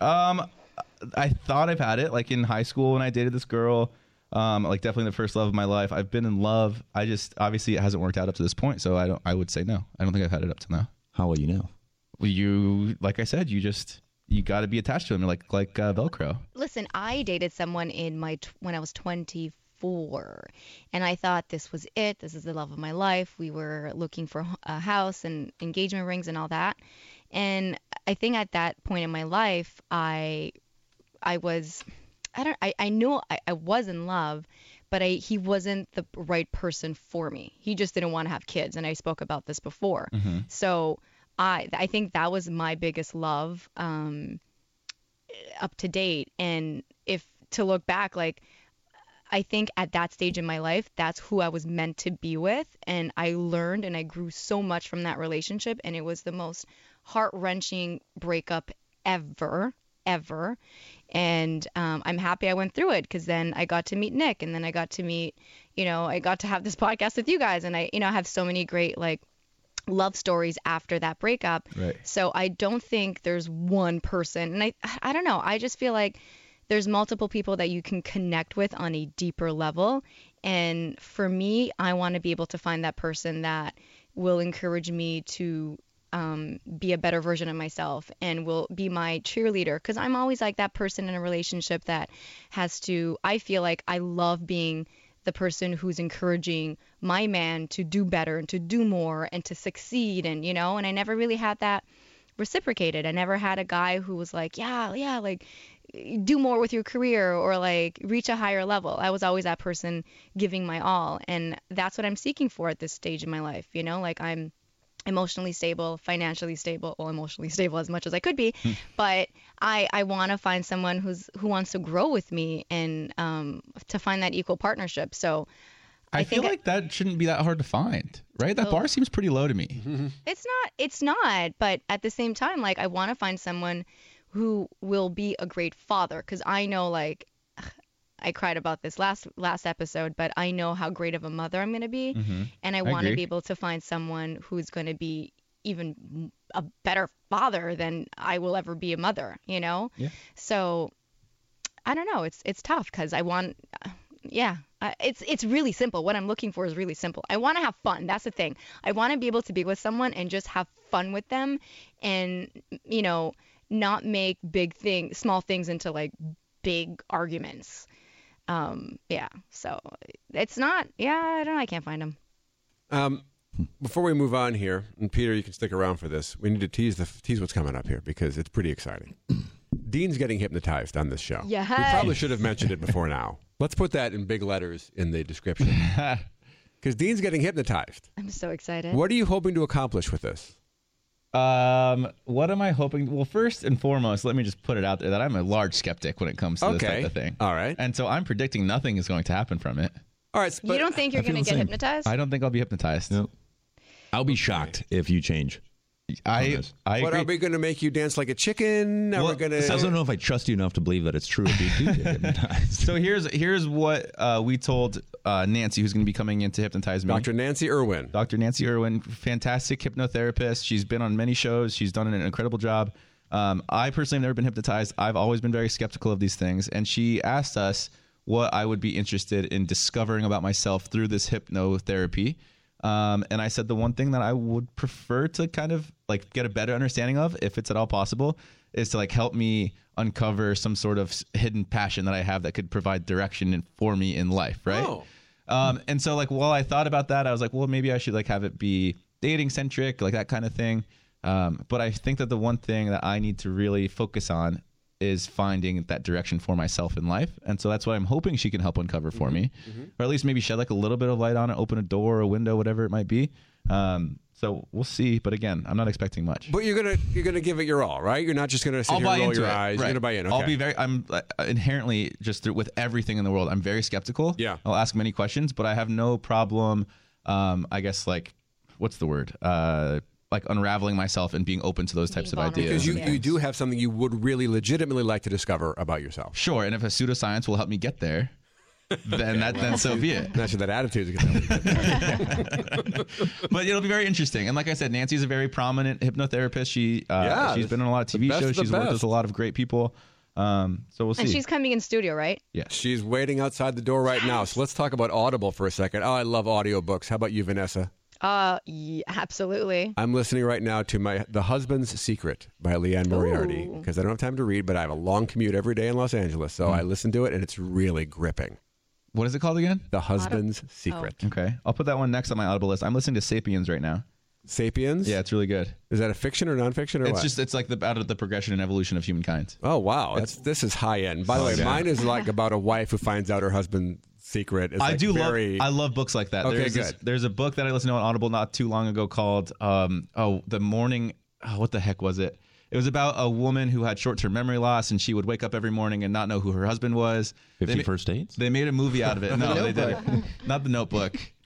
I thought I've had it like in high school when I dated this girl, like definitely the first love of my life. I've been in love. I just, obviously it hasn't worked out up to this point. So I would say no. I don't think I've had it up to now. How will you know? Well, like I said, you got to be attached to them like Velcro. listen, I dated someone when I was 24, and I thought this was it. This is the love of my life. We were looking for a house and engagement rings and all that. And I think at that point in my life, I knew I was in love, but he wasn't the right person for me. He just didn't want to have kids, and I spoke about this before. So I think that was my biggest love up to date. And if to look back, like I think at that stage in my life, that's who I was meant to be with, and I learned and I grew so much from that relationship, and it was the most heart-wrenching breakup ever. And I'm happy I went through it, because then I got to meet Nick, and then I got to meet, I got to have this podcast with you guys, and I have so many great like love stories after that breakup. Right. So I don't think there's one person. And I don't know. I just feel like there's multiple people that you can connect with on a deeper level. And for me, I want to be able to find that person that will encourage me to be a better version of myself and will be my cheerleader. Because I'm always like that person in a relationship that has to, I feel like I love being the person who's encouraging my man to do better and to do more and to succeed. And, you know, and I never really had that reciprocated. I never had a guy who was like, yeah, like do more with your career or like reach a higher level. I was always that person giving my all. And that's what I'm seeking for at this stage in my life. You know, like I'm emotionally stable, financially stable, well, emotionally stable as much as I could be, but I want to find someone who wants to grow with me and to find that equal partnership. So I feel like that shouldn't be that hard to find, right? That bar seems pretty low to me. It's not, but at the same time, like I want to find someone who will be a great father, because I know, like, I cried about this last episode, but I know how great of a mother I'm going to be. And I want to be able to find someone who's going to be even a better father than I will ever be a mother, you know? Yeah. So I don't know. It's tough because I want, it's really simple. What I'm looking for is really simple. I want to have fun. That's the thing. I want to be able to be with someone and just have fun with them and, you know, not make small things into like big arguments. So it's not, I don't know. I can't find them. Before we move on here, and Peter, you can stick around for this. We need to tease what's coming up here because it's pretty exciting. Dean's getting hypnotized on this show. Yes. We probably should have mentioned it before now. Let's put that in big letters in the description. Because Dean's getting hypnotized. I'm so excited. What are you hoping to accomplish with this? What am I hoping? Well, first and foremost, let me just put it out there that I'm a large skeptic when it comes to this type of thing. All right. And so I'm predicting nothing is going to happen from it. All right. You don't think you're going to get hypnotized? I don't think I'll be hypnotized. Nope. I'll be shocked if you change. I What, agree. are we going to make you dance like a chicken? Are we going I don't know if I trust you enough to believe that it's true if you do get hypnotized. So here's what we told Nancy, who's going to be coming in to hypnotize me. Dr. Nancy Irwin. Dr. Nancy Irwin, fantastic hypnotherapist. She's been on many shows. She's done an incredible job. I personally have never been hypnotized. I've always been very skeptical of these things. And she asked us what I would be interested in discovering about myself through this hypnotherapy. And I said the one thing that I would prefer to kind of like get a better understanding of, if it's at all possible, is to like help me uncover some sort of hidden passion that I have that could provide direction for me in life, right? Oh. And so like while I thought about that, I was like, well, maybe I should like have it be dating centric, like that kind of thing. But I think that the one thing that I need to really focus on is finding that direction for myself in life. And so that's what I'm hoping she can help uncover for me, or at least maybe shed like a little bit of light on it, open a door or a window, whatever it might be. So we'll see. But again, I'm not expecting much. But you're gonna give it your all, right? You're not just gonna sit I'll here buy and roll into your it. eyes. Right. You're gonna buy in. Okay. I'll be I'm inherently just with everything in the world, I'm very skeptical. Yeah. I'll ask many questions, but I have no problem. I guess like, what's the word? Like unraveling myself and being open to those types of vulnerable. ideas. because you do have something you would really legitimately like to discover about yourself. Sure, and if a pseudoscience will help me get there, then so be it. Not sure that attitude is going to help. But it'll be very interesting. And like I said, Nancy's a very prominent hypnotherapist. She's been on a lot of TV best shows. of the She's worked best. with a lot of great people. So we'll see. And she's coming in studio, right? Yes. She's waiting outside the door right now. So let's talk about Audible for a second. Oh, I love audiobooks. How about you, Vanessa? Yeah, absolutely. I'm listening right now to The Husband's Secret by Leanne Moriarty Ooh. because I don't have time to read, but I have a long commute every day in Los Angeles. So I listen to it, and it's really gripping. What is it called again? The Husband's Secret. Okay. I'll put that one next on my Audible list. I'm listening to Sapiens right now. Sapiens? Yeah, it's really good. Is that a fiction or nonfiction or what? It's like out of the progression and evolution of humankind. Oh, wow. This is high end. By the way, mine is like about a wife who finds out her husband's secret. It's like I love books like that. Okay, good. There's a book that I listened to on Audible not too long ago called The Morning. What the heck was it? It was about a woman who had short-term memory loss, and she would wake up every morning and not know who her husband was. 50 First Dates? They made a movie out of it. No, they didn't. Not The Notebook.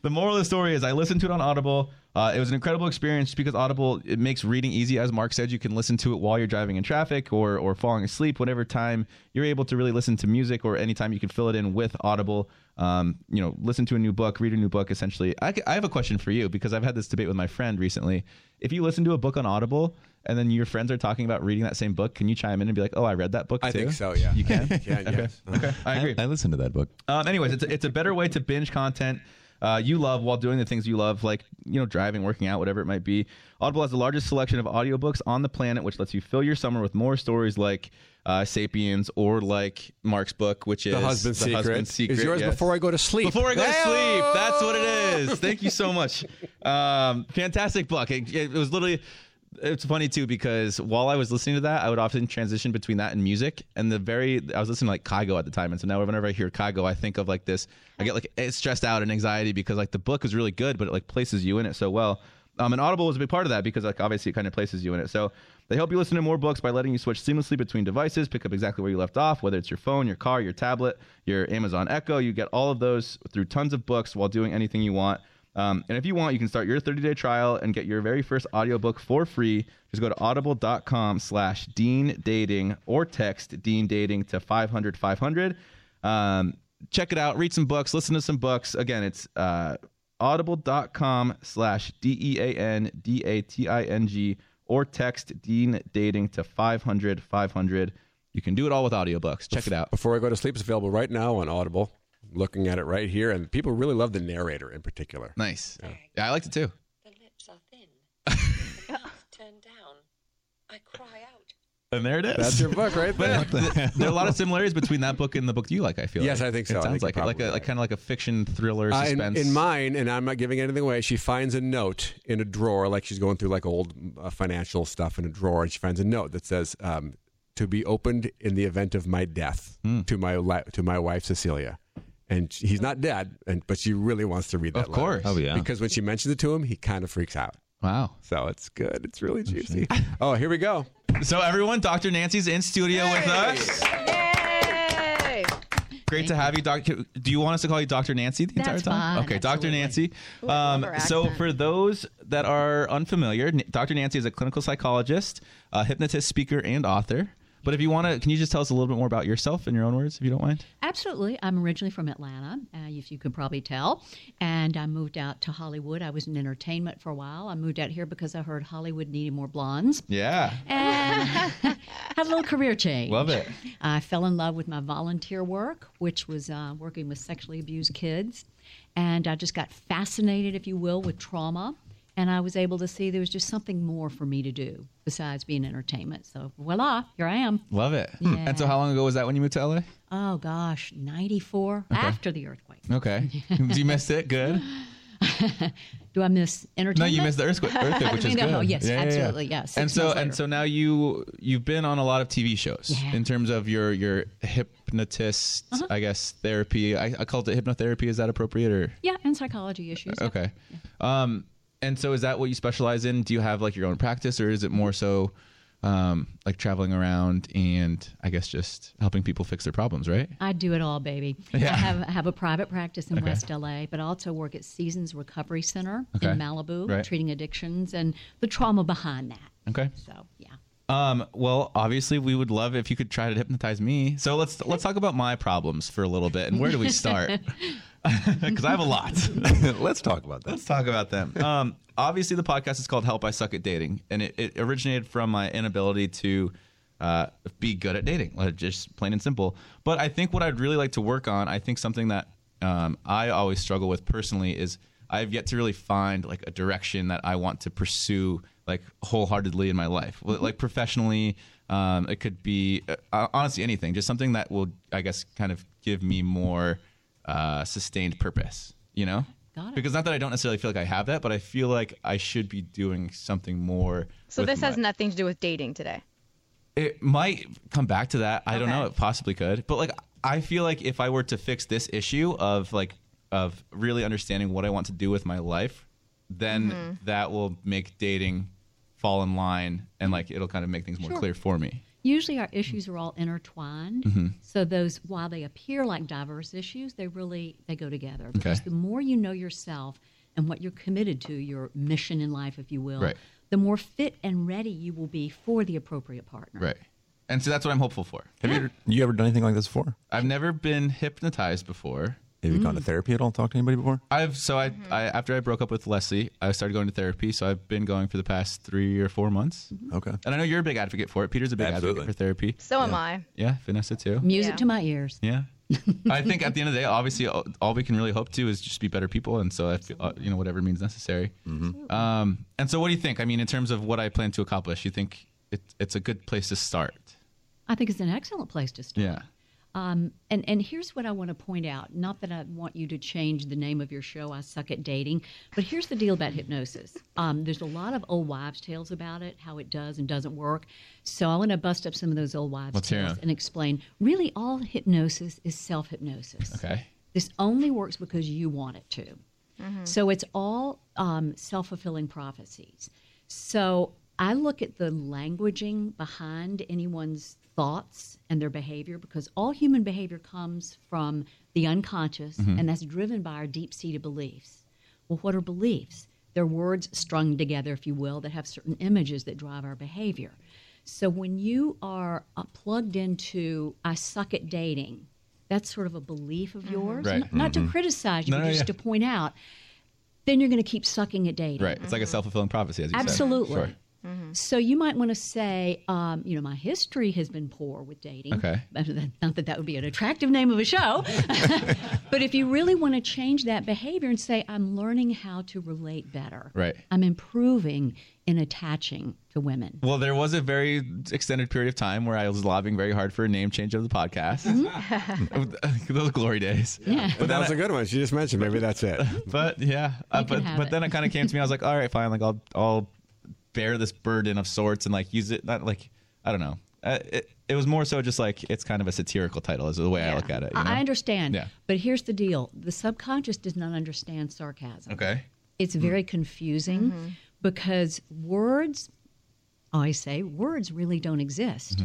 The moral of the story is I listened to it on Audible. It was an incredible experience because Audible, it makes reading easy. As Mark said, you can listen to it while you're driving in traffic or falling asleep, whatever time you're able to really listen to music, or anytime you can fill it in with Audible. Listen to a new book, read a new book, essentially. I have a question for you because I've had this debate with my friend recently. If you listen to a book on Audible and then your friends are talking about reading that same book, can you chime in and be like, oh, I read that book too? I think so, yeah. You can? Yeah. Okay. I agree. I listened to that book. Anyways, it's a better way to binge content you love while doing the things you love, like driving, working out, whatever it might be. Audible has the largest selection of audiobooks on the planet, which lets you fill your summer with more stories like Sapiens, or like Mark's book, which is The Husband's Secret. Is yours yes. Before I Go to Sleep. Before I Go to Sleep. That's what it is. Thank you so much. Fantastic book. It was literally... It's funny too because while I was listening to that, I would often transition between that and music. And I was listening to like Kygo at the time, and so now whenever I hear Kygo, I think of like this. I get like stressed out and anxiety because like the book is really good, but it like places you in it so well. And Audible was a big part of that because like obviously it kind of places you in it. So they help you listen to more books by letting you switch seamlessly between devices, pick up exactly where you left off, whether it's your phone, your car, your tablet, your Amazon Echo. You get all of those through tons of books while doing anything you want. And if you want, you can start your 30-day trial and get your very first audiobook for free. Just go to audible.com/DeanDating or text Dean Dating to 500-500. Check it out. Read some books. Listen to some books. Again, it's audible.com/DeanDating or text Dean Dating to 500-500. You can do it all with audiobooks. Check it out. Before I Go to Sleep is available right now on Audible. Looking at it right here, and people really love the narrator in particular. Nice. Yeah, I liked it too. The lips are thin. Turn down. I cry out. And there it is. That's your book right there. There are a lot of similarities between that book and the book you like, I feel Yes, like. I think so. It sounds like it. Like kind of like a fiction thriller suspense. In mine, and I'm not giving anything away, she finds a note in a drawer, like she's going through like old financial stuff in a drawer, and she finds a note that says, to be opened in the event of my death to my wife, Cecilia. And he's not dead, but she really wants to read that. Of course. Oh, yeah. Because when she mentions it to him, he kind of freaks out. Wow. So it's good. It's really juicy. Oh, here we go. So everyone, Dr. Nancy's in studio with us. Yay! Great to have you, Doctor. Do you want us to call you Dr. Nancy the entire That's time? fine, Okay, Dr. absolutely. Nancy. Ooh, I love her So accent. for those that are unfamiliar, Dr. Nancy is a clinical psychologist, a hypnotist, speaker, and author. But if you want to, can you just tell us a little bit more about yourself in your own words, if you don't mind? Absolutely. I'm originally from Atlanta, if you can probably tell. And I moved out to Hollywood. I was in entertainment for a while. I moved out here because I heard Hollywood needed more blondes. Yeah. And had a little career change. Love it. I fell in love with my volunteer work, which was working with sexually abused kids. And I just got fascinated, if you will, with trauma. And I was able to see there was just something more for me to do besides being entertainment. So voila, here I am. Love it. Yeah. And so how long ago was that when you moved to LA? Oh, gosh, 94, after the earthquake. Okay. You missed it. Good. Do I miss No, entertainment? you missed the earthquake, which is good. Oh, yes, Yeah, yeah, yeah. absolutely, yes. And 6 so months and later. so now you've been on a lot of TV shows Yeah. in terms of your hypnotist, I guess, therapy. I called it hypnotherapy. Is that appropriate or? Yeah, and psychology issues. yeah. Okay. And so is that what you specialize in? Do you have like your own practice, or is it more so like traveling around and I guess just helping people fix their problems, right? I do it all, baby. Yeah. I have a private practice in Okay. West LA, but I also work at Seasons Recovery Center Okay. in Malibu, Right. treating addictions and the trauma behind that. Okay. So, yeah. Well, obviously, we would love if you could try to hypnotize me. So let's talk about my problems for a little bit. And where do we start? Because I have a lot. Let's talk about that. Let's talk about them. Obviously, the podcast is called Help I Suck at Dating, and it originated from my inability to be good at dating, like, just plain and simple. But I think what I'd really like to work on, I think something that I always struggle with personally is I've yet to really find like a direction that I want to pursue like wholeheartedly in my life, like professionally. It could be honestly anything, just something that will, I guess, kind of give me more sustained purpose, you know? Got it. Because not that I don't necessarily feel like I have that, but I feel like I should be doing something more. So with this has my- nothing to do with dating today. It might come back to that. I don't Okay. know. It possibly could. But like, I feel like if I were to fix this issue of really understanding what I want to do with my life, then that will make dating fall in line and like it'll kind of make things more clear for me. Usually our issues are all intertwined. Mm-hmm. So those, while they appear like diverse issues, they go together. Because the more you know yourself and what you're committed to, your mission in life, if you will, Right. the more fit and ready you will be for the appropriate partner. Right. And so that's what I'm hopeful for. You ever done anything like this before? I've never been hypnotized before. Have you gone to therapy at all? Talked to anybody before? I after I broke up with Leslie, I started going to therapy. So I've been going for the past 3 or 4 months. Okay. And I know you're a big advocate for it. Peter's a big Absolutely. advocate for therapy. So am I. Yeah, Vanessa too. Music Yeah. to my ears. Yeah. I think at the end of the day, obviously, all we can really hope to is just be better people, and so I feel, whatever means necessary. And so, what do you think? I mean, in terms of what I plan to accomplish, you think it's a good place to start? I think it's an excellent place to start. Yeah. And here's what I want to point out. Not that I want you to change the name of your show, I Suck at Dating, but here's the deal about hypnosis. There's a lot of old wives' tales about it, how it does and doesn't work. So I want to bust up some of those old wives' Let's hear tales 'em. and explain. Really, all hypnosis is self-hypnosis. Okay. This only works because you want it to. So it's all self-fulfilling prophecies. So I look at the languaging behind anyone's thoughts and their behavior, because all human behavior comes from the unconscious, and that's driven by our deep-seated beliefs. Well, what are beliefs? They're words strung together, if you will, that have certain images that drive our behavior. So when you are plugged into I suck at dating, that's sort of a belief of yours, Right. Not to criticize you, No, but no, just yeah. to point out, then you're going to keep sucking at dating. Right. It's like a self-fulfilling prophecy, as you Absolutely. said. Sure. So you might want to say, my history has been poor with dating. Okay. Not that that would be an attractive name of a show. But if you really want to change that behavior and say, I'm learning how to relate better. Right. I'm improving in attaching to women. Well, there was a very extended period of time where I was lobbying very hard for a name change of the podcast. Those glory days. Yeah. But that was a good one. She just mentioned maybe that's it. But yeah, can have but it. then it kind of came to me. I was like, all right, fine. Like I'll bear this burden of sorts and like use it. Not like I don't know. It was more so just like it's kind of a satirical title is the way I look at it. You know? I understand. Yeah. But here's the deal. The subconscious does not understand sarcasm. Okay. It's very confusing because words, I say, words really don't exist.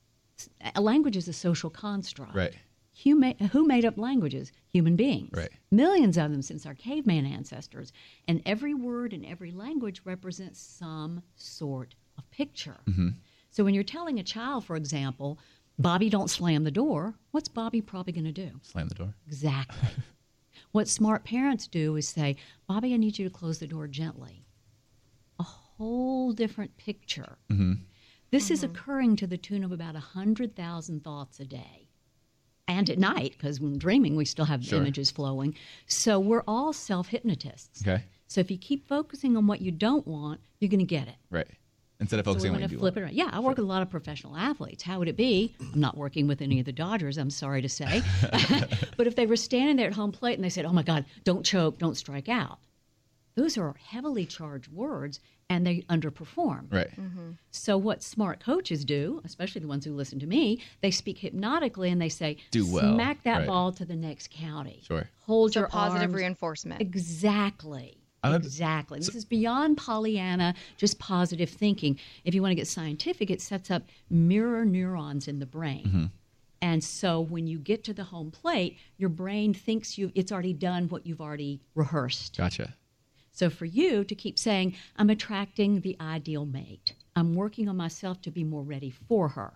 A language is a social construct. Right. Who made up languages? Human beings. Right. Millions of them since our caveman ancestors. And every word in every language represents some sort of picture. So when you're telling a child, for example, Bobby, don't slam the door, what's Bobby probably going to do? Slam the door. Exactly. What smart parents do is say, Bobby, I need you to close the door gently. A whole different picture. This is occurring to the tune of about 100,000 thoughts a day. And at night, because when dreaming, we still have Sure. images flowing. So we're all self-hypnotists. Okay. So if you keep focusing on what you don't want, you're going to get it. Right. Instead of So we focusing on want what to you do flip want. it around. Yeah, I work with a lot of professional athletes. How would it be? I'm not working with any of the Dodgers, I'm sorry to say. But if they were standing there at home plate and they said, oh my God, don't choke, don't strike out. Those are heavily charged words and they underperform. Right. So what smart coaches do, especially the ones who listen to me, they speak hypnotically and they say, Do well. smack that Right. ball to the next county. Sure. Hold So your positive arms. reinforcement. Exactly. I'm a- Exactly. This is beyond Pollyanna, just positive thinking. If you want to get scientific, it sets up mirror neurons in the brain. And so when you get to the home plate, your brain thinks it's already done what you've already rehearsed. Gotcha. So for you to keep saying, I'm attracting the ideal mate. I'm working on myself to be more ready for her.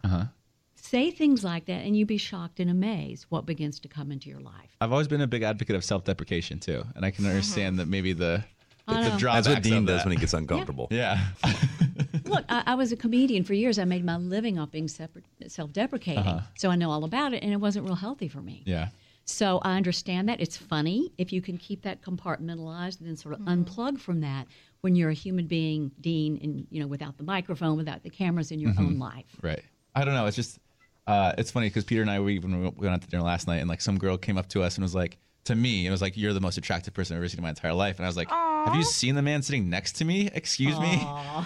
Say things like that and you'd be shocked and amazed what begins to come into your life. I've always been a big advocate of self-deprecation too, and I can understand that maybe the drawbacks That's what Dean of does that. when he gets uncomfortable. Yeah. Look, I was a comedian for years. I made my living off being self-deprecating. So I know all about it, and it wasn't real healthy for me. Yeah. So I understand that. It's funny if you can keep that compartmentalized and then sort of unplug from that when you're a human being, Dean, and without the microphone, without the cameras in your own life. Right. I don't know. It's just, it's funny because Peter and I we went out to dinner last night, and like some girl came up to us and was like, to me, it was like, you're the most attractive person I've ever seen in my entire life. And I was like, have you seen the man sitting next to me? Excuse me?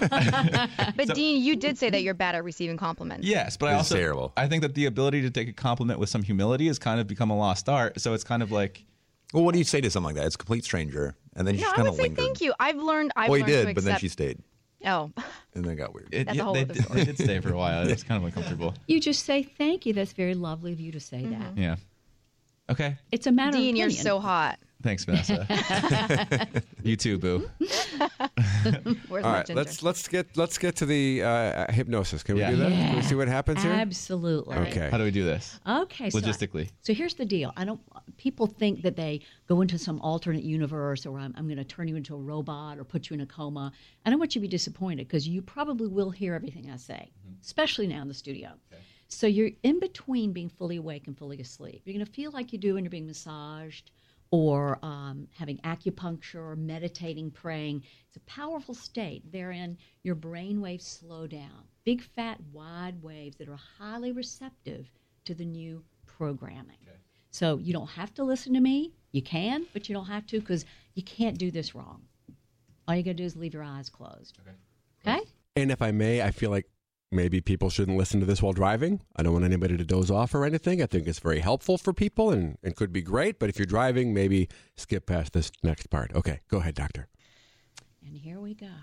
But Dean, you did say that you're bad at receiving compliments. Yes, but I It's also, terrible. I think that the ability to take a compliment with some humility has kind of become a lost art. So it's kind of like, Well, what do you say to something like that? It's a complete stranger, and then you No, just I kind would of say lingered. thank you. I've learned Well, you to did, but then accept- she stayed. Oh, And then it got weird. That's a whole other story. They did stay for a while. It was kind of uncomfortable. You just say thank you. That's very lovely of you to say that. Yeah. Okay. It's a matter Dean, of you're opinion. so hot. Thanks, Vanessa. You too, boo. Where's All my right, ginger? let's get to the hypnosis. Can Yeah. we do that? Yeah. Can we see what happens here? Absolutely. Okay. How do we do this? Okay. Logistically. So here's the deal. People think that they go into some alternate universe, or I'm going to turn you into a robot or put you in a coma. I don't want you to be disappointed, because you probably will hear everything I say, especially now in the studio. Okay. So you're in between being fully awake and fully asleep. You're going to feel like you do when you're being massaged, or having acupuncture, or meditating, praying. It's a powerful state. Therein, your brain waves slow down. Big, fat, wide waves that are highly receptive to the new programming. Okay. So you don't have to listen to me. You can, but you don't have to, because you can't do this wrong. All you got to do is leave your eyes closed. Okay? And if I may, I feel like maybe people shouldn't listen to this while driving. I don't want anybody to doze off or anything. I think it's very helpful for people and could be great. But if you're driving, maybe skip past this next part. Okay, go ahead, doctor. And here we go.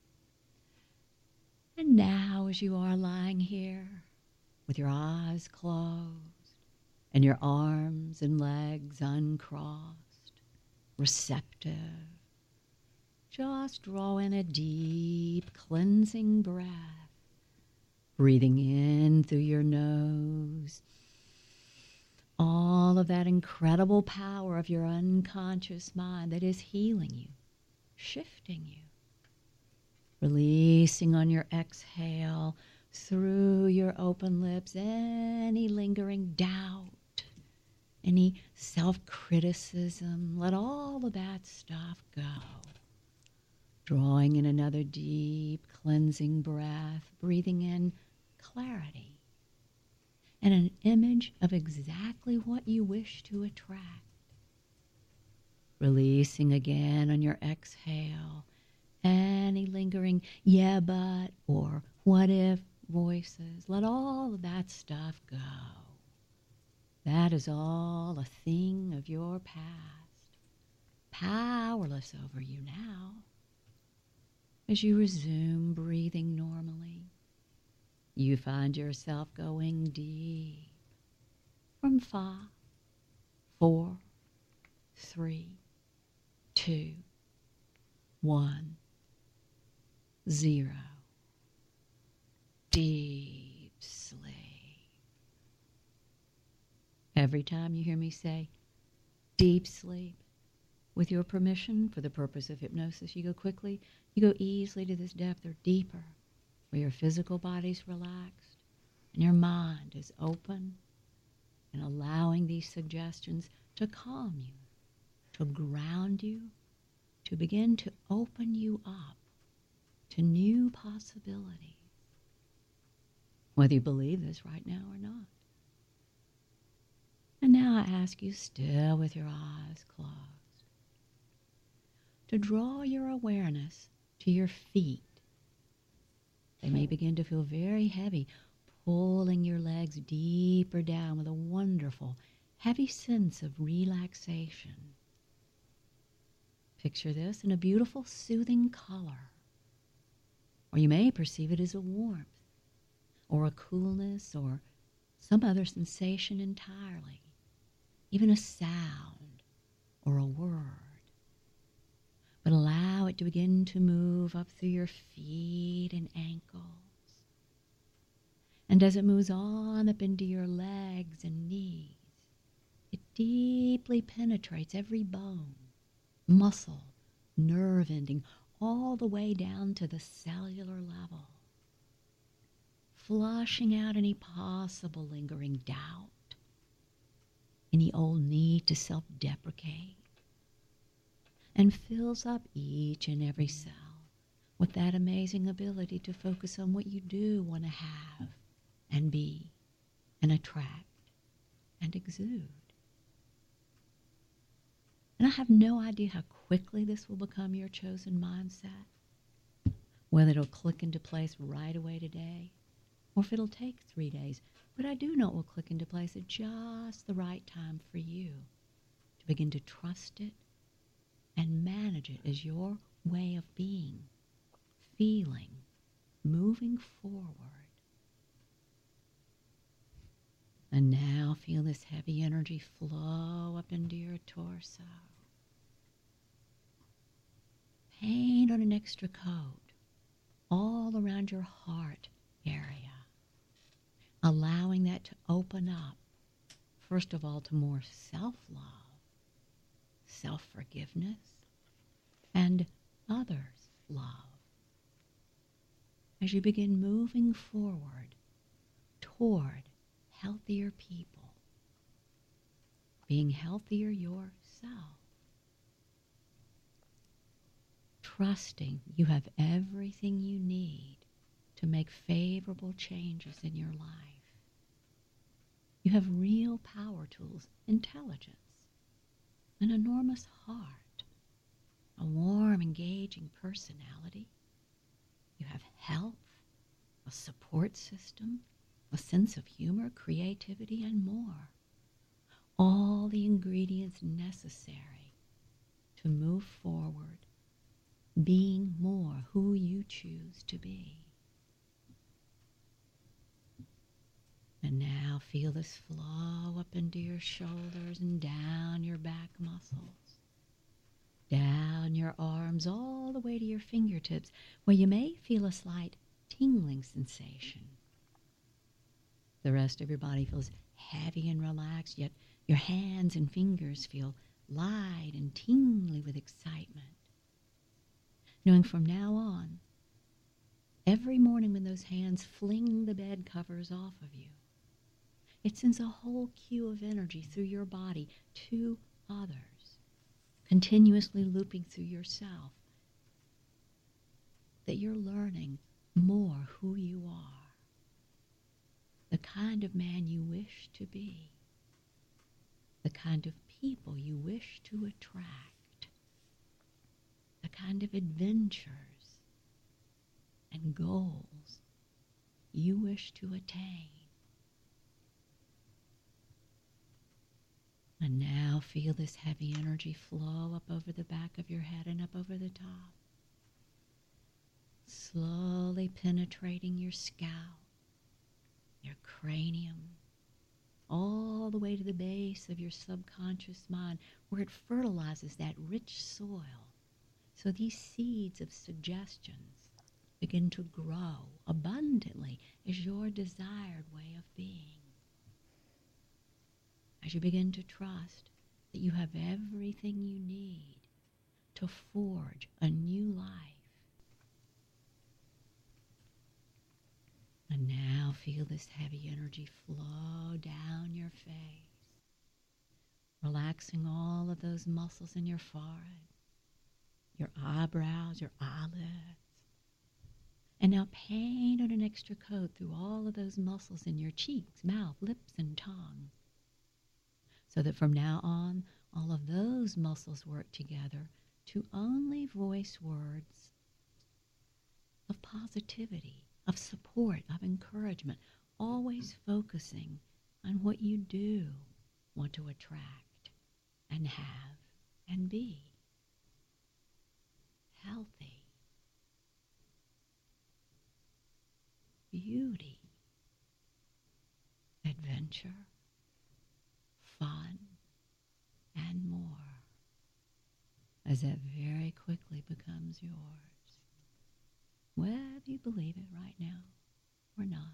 And now, as you are lying here with your eyes closed and your arms and legs uncrossed, receptive, just draw in a deep, cleansing breath, breathing in through your nose. All of that incredible power of your unconscious mind that is healing you, shifting you. Releasing on your exhale through your open lips any lingering doubt, any self-criticism. Let all of that stuff go. Drawing in another deep, cleansing breath, breathing in clarity and an image of exactly what you wish to attract. Releasing again on your exhale any lingering yeah, but, or what if voices. Let all of that stuff go. That is all a thing of your past, powerless over you now. As you resume breathing normally, you find yourself going deep from 5, 4, 3, 2, 1, 0. Deep sleep. Every time you hear me say deep sleep, with your permission, for the purpose of hypnosis, you go quickly, you go easily to this depth or deeper, where your physical body's relaxed and your mind is open, and allowing these suggestions to calm you, to ground you, to begin to open you up to new possibilities, whether you believe this right now or not. And now I ask you, still with your eyes closed, to draw your awareness to your feet. They may begin to feel very heavy, pulling your legs deeper down with a wonderful, heavy sense of relaxation. Picture this in a beautiful, soothing color. Or you may perceive it as a warmth, or a coolness, or some other sensation entirely, even a sound or a word. But allow it to begin to move up through your feet and ankles. And as it moves on up into your legs and knees, it deeply penetrates every bone, muscle, nerve ending, all the way down to the cellular level, flushing out any possible lingering doubt, any old need to self-deprecate, and fills up each and every cell with that amazing ability to focus on what you do want to have and be and attract and exude. And I have no idea how quickly this will become your chosen mindset, whether it'll click into place right away today, or if it'll take 3 days. But I do know it will click into place at just the right time for you to begin to trust it and manage it as your way of being, feeling, moving forward. And now feel this heavy energy flow up into your torso. Paint on an extra coat all around your heart area, allowing that to open up, first of all, to more self-love, self-forgiveness, and others' love. As you begin moving forward toward healthier people, being healthier yourself, trusting you have everything you need to make favorable changes in your life. You have real power tools, intelligence, an enormous heart, a warm, engaging personality. You have health, a support system, a sense of humor, creativity, and more. All the ingredients necessary to move forward, being more who you choose to be. And now feel this flow up into your shoulders and down your back muscles, down your arms all the way to your fingertips, where you may feel a slight tingling sensation. The rest of your body feels heavy and relaxed, yet your hands and fingers feel light and tingly with excitement. Knowing from now on, every morning when those hands fling the bed covers off of you, it sends a whole queue of energy through your body to others, continuously looping through yourself, that you're learning more who you are, the kind of man you wish to be, the kind of people you wish to attract, the kind of adventures and goals you wish to attain. And now feel this heavy energy flow up over the back of your head and up over the top, slowly penetrating your scalp, your cranium, all the way to the base of your subconscious mind, where it fertilizes that rich soil. So these seeds of suggestions begin to grow abundantly as your desired way of being. As you begin to trust that you have everything you need to forge a new life. And now feel this heavy energy flow down your face, relaxing all of those muscles in your forehead, your eyebrows, your eyelids. And now paint on an extra coat through all of those muscles in your cheeks, mouth, lips, and tongue, so that from now on, all of those muscles work together to only voice words of positivity, of support, of encouragement, always focusing on what you do want to attract and have and be. Healthy, beauty, adventure, fun, and more, as that very quickly becomes yours, whether you believe it right now or not.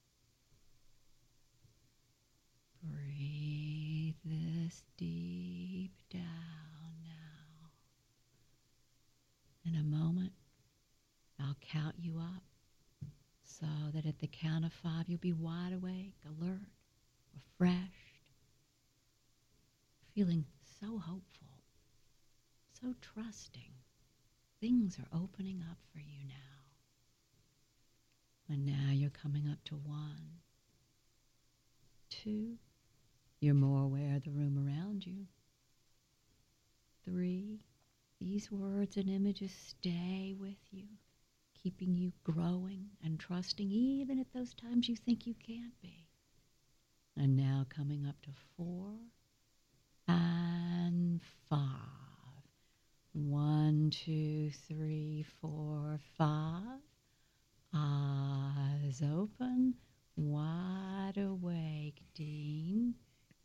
Breathe this deep down now. In a moment, I'll count you up so that at the count of 5, you'll be wide awake, alert, refreshed, feeling so hopeful, so trusting. Things are opening up for you now. And now you're coming up to 1, 2, you're more aware of the room around you. 3, these words and images stay with you, keeping you growing and trusting even at those times you think you can't be. And now coming up to 4 and 5. 1, 2, 3, 4, 5. Eyes open, wide awake, Dean.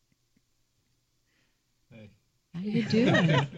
Hey. How you doing?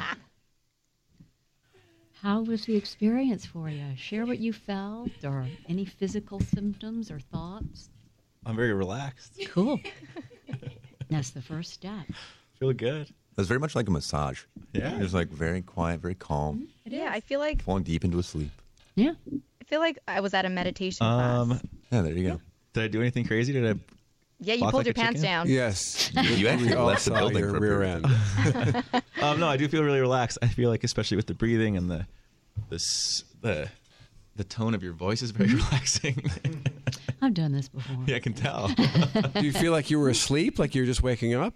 How was the experience for you? Share what you felt or any physical symptoms or thoughts. I'm very relaxed. Cool. That's the first step. Feel good. It's very much like a massage. Yeah. It's like very quiet, very calm, Yeah, I feel like falling deep into a sleep. Yeah. I was at a meditation class. Yeah, there you go. Did I do anything crazy? Did I? Yeah, you walk pulled like your a pants chicken? down. Yes. You actually We all left the saw building your for a rear period. end. No, I do feel really relaxed. I feel like, especially with the breathing and the tone of your voice is very relaxing. I've done this before. Yeah, I can tell. Do you feel like you were asleep, like you were just waking up?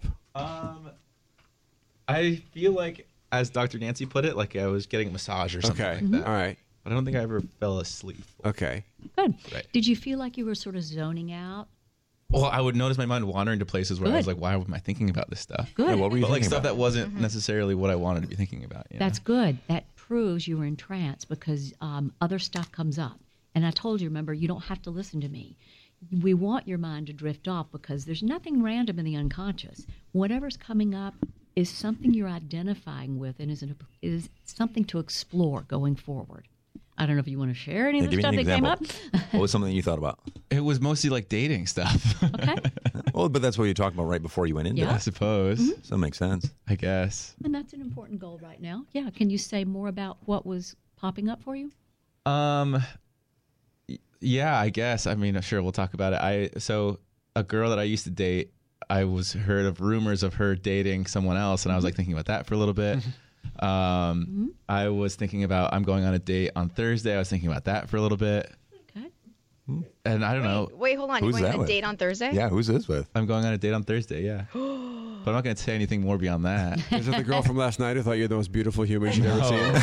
I feel like, as Dr. Nancy put it, like I was getting a massage or something Okay. like that. All right. But I don't think I ever fell asleep. Okay. Good. Right. Did you feel like you were sort of zoning out? Well, I would notice my mind wandering to places where I was Good. like, why am I thinking about this stuff? Good. Yeah, what were you But like thinking stuff about? that wasn't necessarily what I wanted to be thinking about. You know? That's good. That proves you were in trance because other stuff comes up. And I told you, remember, you don't have to listen to me. We want your mind to drift off because there's nothing random in the unconscious. Whatever's coming up is something you're identifying with and is something to explore going forward. I don't know if you want to share any of the give me stuff an that came up. example. What was something you thought about? It was mostly like dating stuff. Okay. Well, but that's what you talked about right before you went into Yeah. I it. suppose. So it makes sense. I guess. And that's an important goal right now. Yeah. Can you say more about what was popping up for you? Yeah, I guess. I mean, sure, we'll talk about it. So a girl that I used to date, I heard of rumors of her dating someone else, and I was like thinking about that for a little bit. I was thinking about I'm going on a date on Thursday. I was thinking about that for a little bit, Okay. and I don't know. Wait, hold on. Who's You're going that on a with? date on Thursday? Yeah, who's this with? I'm going on a date on Thursday. Yeah, but I'm not going to say anything more beyond that. Is it the girl from last night who thought you were the most beautiful human she'd ever seen?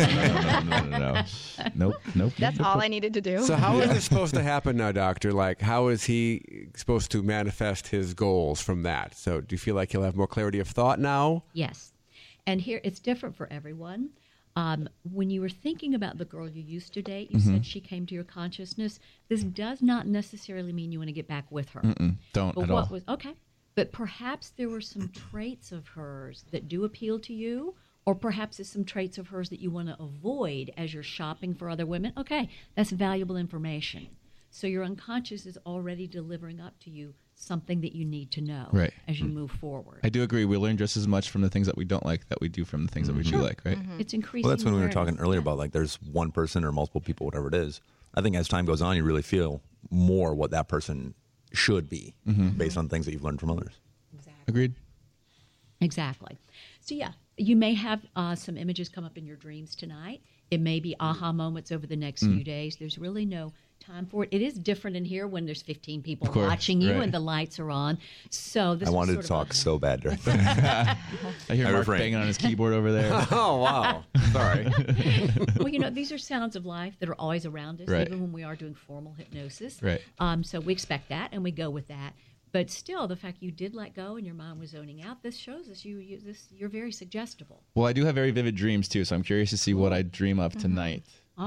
No. Nope. That's all I needed to do. So how is this supposed to happen now, Doctor? Like, how is he supposed to manifest his goals from that? So do you feel like he'll have more clarity of thought now? Yes. And here, it's different for everyone. When you were thinking about the girl you used to date, you said she came to your consciousness. This does not necessarily mean you want to get back with her. Don't But at what all. was okay? But perhaps there were some traits of hers that do appeal to you, or perhaps it's some traits of hers that you want to avoid as you're shopping for other women. Okay, that's valuable information. So your unconscious is already delivering up to you something that you need to know Right. as you move forward. I do agree. We learn just as much from the things that we don't like that we do from the things that we do like, right? It's increasing. Well, that's when we were awareness. talking earlier about like there's one person or multiple people, whatever it is. I think as time goes on, you really feel more what that person should be based on things that you've learned from others. Agreed. Exactly. So, yeah, you may have some images come up in your dreams tonight. It may be aha moments over the next few days. There's really no time for it. It is different in here when there's 15 people Of course, watching you right. and the lights are on. So this I was wanted sort to of talk a- so bad during that. I hear I Mark refrain. banging on his keyboard over there. Oh, wow. Sorry. Well, you know, these are sounds of life that are always around us, Right. even when we are doing formal hypnosis. Right. So we expect that and we go with that. But still, the fact you did let go and your mind was zoning out, this shows us you're very suggestible. Well, I do have very vivid dreams too, so I'm curious to see what I dream of tonight.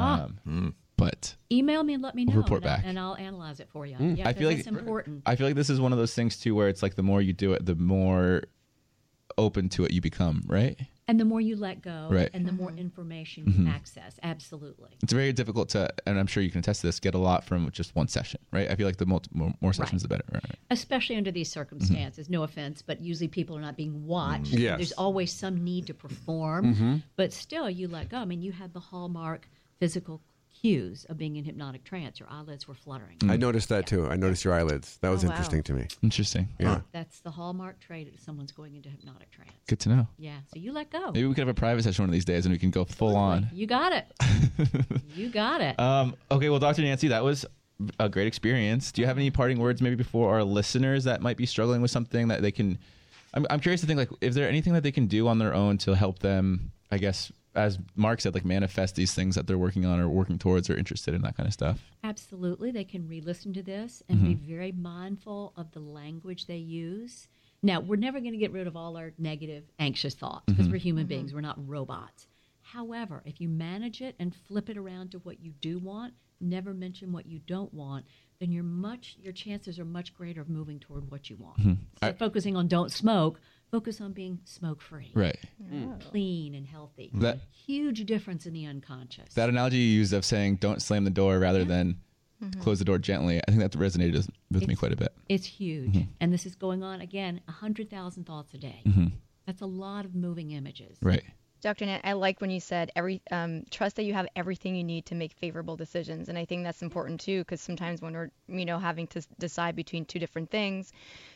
But Email me and let me know. report and, back. and I'll analyze it for you. I feel like it's important. I feel like this is one of those things too, where it's like the more you do it, the more open to it you become. Right? And the more you let go, Right. and the more information you access. Absolutely. It's very difficult to, and I'm sure you can attest to this, get a lot from just one session. Right? I feel like the more sessions, the better. Right. Especially under these circumstances. No offense, but usually people are not being watched. Yes. There's always some need to perform. But still, you let go. I mean, you had the hallmark physical cues of being in hypnotic trance. Your eyelids were fluttering. I noticed that too. I noticed your eyelids. That was Oh, wow. interesting to me. Interesting. Yeah. That's the hallmark trait if someone's going into hypnotic trance. Good to know. Yeah. So you let go. Maybe we could have a private session one of these days, and we can go full on. You got it. You got it. Okay, well, Dr. Nancy, that was a great experience. Do you have any parting words maybe before our listeners that might be struggling with something that they can... I'm curious to think, like, is there anything that they can do on their own to help them, I guess, as Mark said, like manifest these things that they're working on or working towards or interested in, that kind of stuff? Absolutely. They can re-listen to this and be very mindful of the language they use. Now, we're never going to get rid of all our negative, anxious thoughts because we're human beings. We're not robots. However, if you manage it and flip it around to what you do want, never mention what you don't want, then your chances are much greater of moving toward what you want. So focusing on don't smoke, focus on being smoke-free. Right. Clean and healthy. That- Huge difference in the unconscious. That analogy you used of saying don't slam the door rather than close the door gently, I think that resonated with me quite a bit. It's huge. And this is going on, again, 100,000 thoughts a day. That's a lot of moving images. Right. Dr. Nat, I like when you said trust that you have everything you need to make favorable decisions, and I think that's important too, because sometimes when we're having to decide between two different things,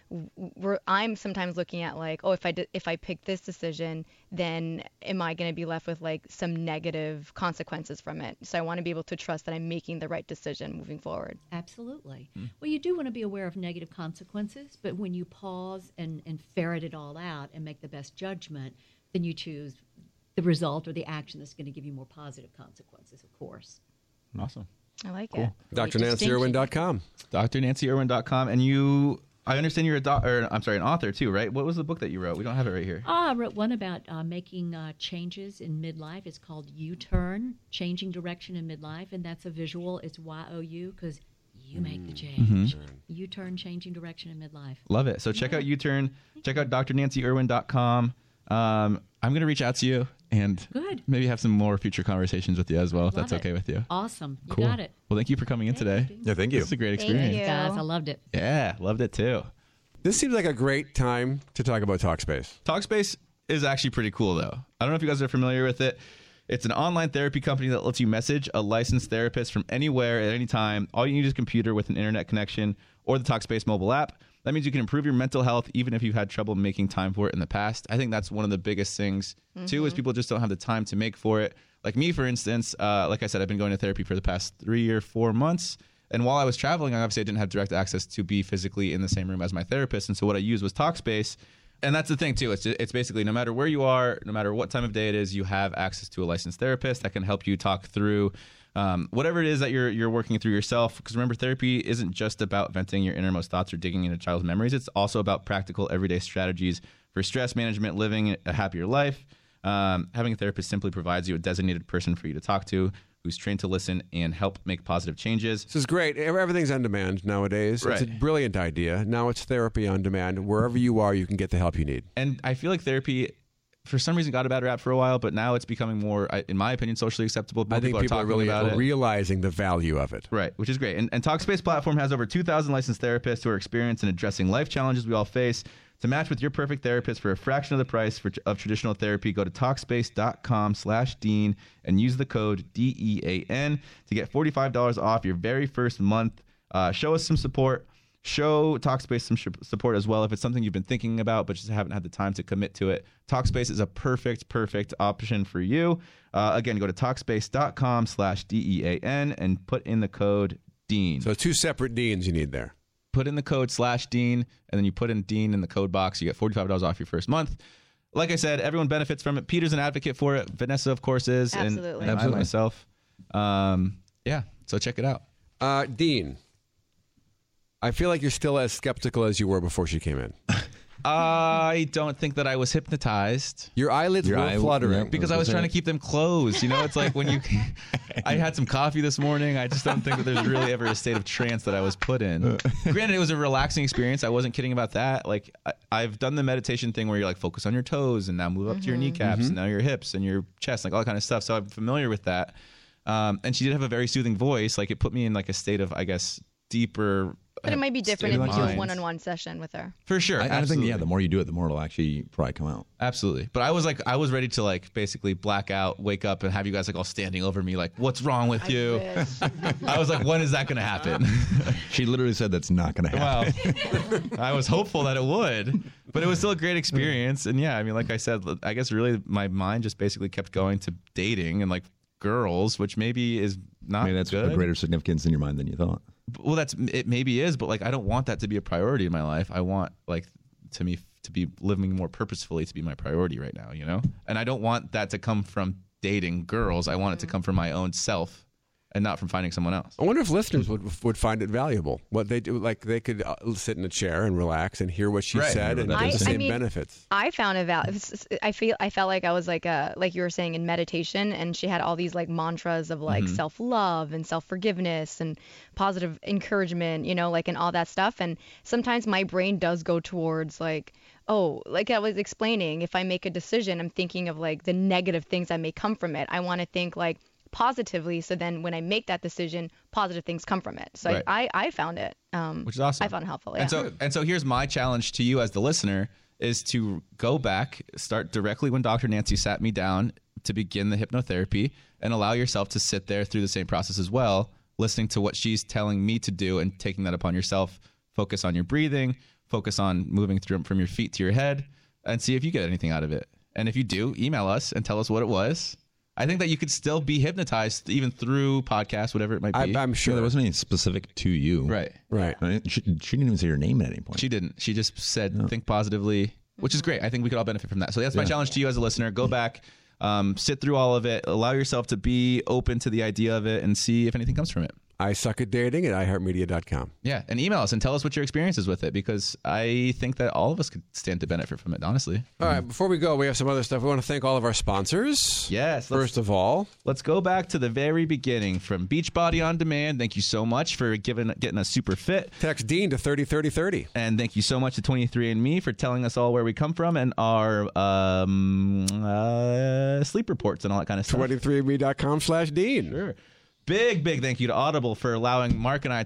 I'm sometimes looking at like, oh, if I pick this decision, then am I going to be left with like some negative consequences from it? So I want to be able to trust that I'm making the right decision moving forward. Absolutely. Well, you do want to be aware of negative consequences, but when you pause and ferret it all out and make the best judgment, then you choose the result or the action that's going to give you more positive consequences, of course. Awesome. I like it. DrNancyIrwin.com. DrNancyIrwin.com. And I understand you're an author too, right? What was the book that you wrote? We don't have it right here. I wrote one about making changes in midlife. It's called U-Turn, Changing Direction in Midlife, and that's a visual. It's Y-O-U, because you make the change. U-Turn, Changing Direction in Midlife. Love it. So check out U-Turn. Check out DrNancyIrwin.com. I'm going to reach out to you and maybe have some more future conversations with you as well, if that's okay with you. Awesome. You Cool. got it. Well, thank you for coming in today. Yeah, thank you. This is a great Thank experience. you. Guys, I loved it. Yeah, loved it too. This seems like a great time to talk about Talkspace. Talkspace is actually pretty cool, though. I don't know if you guys are familiar with it. It's an online therapy company that lets you message a licensed therapist from anywhere at any time. All you need is a computer with an internet connection or the Talkspace mobile app. That means you can improve your mental health even if you've had trouble making time for it in the past. I think that's one of the biggest things, too, is people just don't have the time to make for it. Like me, for instance, like I said, I've been going to therapy for the past 3 or 4 months. And while I was traveling, obviously I didn't have direct access to be physically in the same room as my therapist. And so what I used was Talkspace. And that's the thing, too. It's basically no matter where you are, no matter what time of day it is, you have access to a licensed therapist that can help you talk through whatever it is that you're working through yourself. Because remember, therapy isn't just about venting your innermost thoughts or digging into childhood memories. It's also about practical everyday strategies for stress management, living a happier life. Having a therapist simply provides you a designated person for you to talk to who's trained to listen and help make positive changes. This is great. Everything's on demand nowadays. Right. It's a brilliant idea. Now it's therapy on demand. Wherever you are, you can get the help you need. And I feel like therapy, for some reason, got a bad rap for a while, but now it's becoming more, in my opinion, socially acceptable. More I think people are talking really about it. realizing the value of it. Right, which is great. And Talkspace platform has over 2,000 licensed therapists who are experienced in addressing life challenges we all face. To match with your perfect therapist for a fraction of the price of traditional therapy, go to Talkspace.com/Dean and use the code DEAN to get $45 off your very first month. Show us some support. Show Talkspace some support as well if it's something you've been thinking about but just haven't had the time to commit to it. Talkspace is a perfect option for you. Again, go to Talkspace.com/DEAN and put in the code DEAN. So 2 separate Deans you need there. Put in the code /Dean, and then you put in Dean in the code box. You get $45 off your first month. Like I said, everyone benefits from it. Peter's an advocate for it. Vanessa, of course, is. Absolutely. And I myself. Yeah, so check it out. Dean, I feel like you're still as skeptical as you were before she came in. I don't think that I was hypnotized. Your eyelids were fluttering. Because I was trying to keep them closed. You know, it's like when you... I had some coffee this morning. I just don't think that there's really ever a state of trance that I was put in. Granted, it was a relaxing experience. I wasn't kidding about that. Like, I've done the meditation thing where you're like, focus on your toes and now move up to your kneecaps and now your hips and your chest, like all that kind of stuff. So I'm familiar with that. And she did have a very soothing voice. Like, it put me in like a state of, I guess, deeper... But it might be different if state you of do a mind. one-on-one session with her. For sure. I think, the more you do it, the more it'll actually probably come out. Absolutely. But I was ready to like basically black out, wake up, and have you guys like all standing over me like, what's wrong with you? I was like, when is that going to happen? She literally said that's not going to happen. Well, I was hopeful that it would, but it was still a great experience. And yeah, I mean, like I said, I guess really my mind just basically kept going to dating and like girls, which maybe is not that's good. a greater significance in your mind than you thought. Well, it maybe is, but like I don't want that to be a priority in my life. I want like to be living more purposefully to be my priority right now, you know? And I don't want that to come from dating girls. I want it to come from my own self and not from finding someone else. I wonder if listeners would find it valuable. What they do, like they could sit in a chair and relax and hear what she said and get the same benefits. I found it I felt like I was like you were saying in meditation, and she had all these like mantras of like self-love and self-forgiveness and positive encouragement, you know, like and all that stuff. And sometimes my brain does go towards like, oh, like I was explaining, if I make a decision, I'm thinking of like the negative things that may come from it. I want to think like positively, so then when I make that decision, positive things come from it. So I found it, which is awesome. I found it helpful. Yeah. And so here's my challenge to you as the listener is to go back, start directly when Dr. Nancy sat me down to begin the hypnotherapy, and allow yourself to sit there through the same process as well, listening to what she's telling me to do and taking that upon yourself. Focus on your breathing, focus on moving through from your feet to your head, and see if you get anything out of it. And if you do, email us and tell us what it was. I think that you could still be hypnotized even through podcasts, whatever it might be. I'm sure there wasn't anything specific to you. Right. She didn't even say your name at any point. She didn't. She just said, think positively, which is great. I think we could all benefit from that. So that's my challenge to you as a listener. Go back, sit through all of it, allow yourself to be open to the idea of it, and see if anything comes from it. iSuckAtDating@iHeartMedia.com. Yeah, and email us and tell us what your experience is with it, because I think that all of us could stand to benefit from it, honestly. All right, before we go, we have some other stuff. We want to thank all of our sponsors. Yes. First of all, let's go back to the very beginning from Beachbody On Demand. Thank you so much for getting us super fit. Text Dean to 303030. And thank you so much to 23andMe for telling us all where we come from and our sleep reports and all that kind of stuff. 23andme.com/Dean. Sure. Big thank you to Audible for allowing Mark and I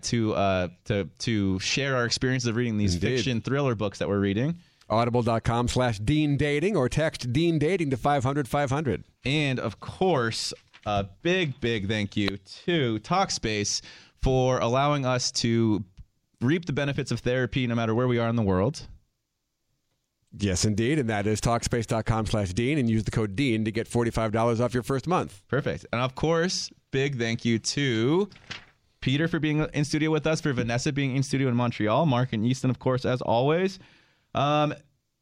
to share our experiences of reading these fiction thriller books that we're reading. Audible.com/Dean Dating, or text Dean Dating to 500-500. And of course, a big thank you to Talkspace for allowing us to reap the benefits of therapy no matter where we are in the world. Yes, indeed. And that is Talkspace.com/Dean, and use the code Dean to get $45 off your first month. Perfect. And of course, big thank you to Peter for being in studio with us, for Vanessa being in studio in Montreal, Mark and Easton, of course, as always. And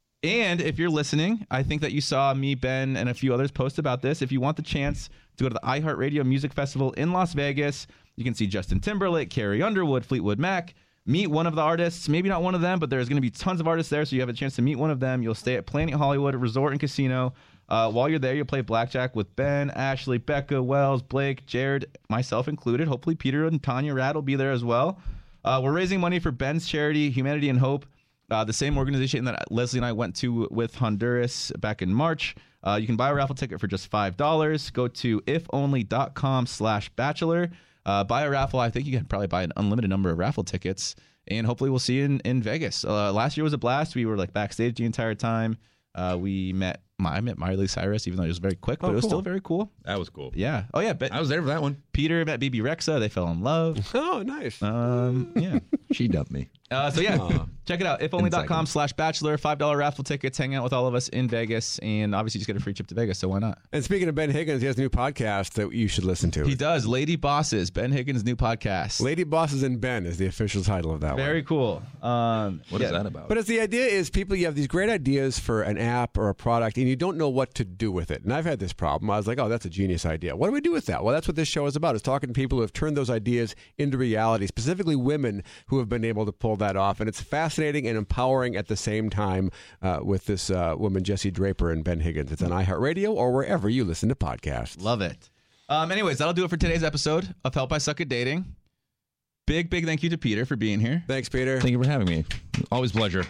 if you're listening, I think that you saw me, Ben, and a few others post about this. If you want the chance to go to the iHeartRadio Music Festival in Las Vegas, you can see Justin Timberlake, Carrie Underwood, Fleetwood Mac. Meet one of the artists, maybe not one of them, but there's going to be tons of artists there, so you have a chance to meet one of them. You'll stay at Planet Hollywood Resort and Casino. While you're there, you'll play blackjack with Ben, Ashley, Becca, Wells, Blake, Jared, myself included. Hopefully Peter and Tanya Rad will be there as well. We're raising money for Ben's charity, Humanity and Hope, the same organization that Leslie and I went to with Honduras back in March. You can buy a raffle ticket for just $5. Go to ifonly.com/bachelor. Buy a raffle. I think you can probably buy an unlimited number of raffle tickets, and hopefully we'll see you in Vegas. Last year was a blast. We were like backstage the entire time. I met Miley Cyrus, even though it was very quick, but it was still very cool. That was cool. Yeah. Oh yeah. I was there for that one. Peter met BB Rexa. They fell in love. Oh, nice. Yeah. She dumped me. So yeah, check it out. ifonly.com/bachelor. $5 raffle tickets. Hang out with all of us in Vegas, and obviously just get a free trip to Vegas. So why not? And speaking of Ben Higgins, he has a new podcast that you should listen to. He does. Lady Bosses. Ben Higgins' new podcast. Lady Bosses and Ben is the official title of that one. Very cool. What is that about? But the idea is you have these great ideas for an app or a product, and you don't know what to do with it. And I've had this problem. I was like, oh, that's a genius idea. What do we do with that? Well, that's what this show is about, is talking to people who have turned those ideas into reality, specifically women who have been able to pull that off. And it's fascinating and empowering at the same time with this woman, Jessie Draper, and Ben Higgins. It's on iHeartRadio or wherever you listen to podcasts. Love it. Anyways, that'll do it for today's episode of Help I Suck at Dating. Big thank you to Peter for being here. Thanks, Peter. Thank you for having me. Always a pleasure.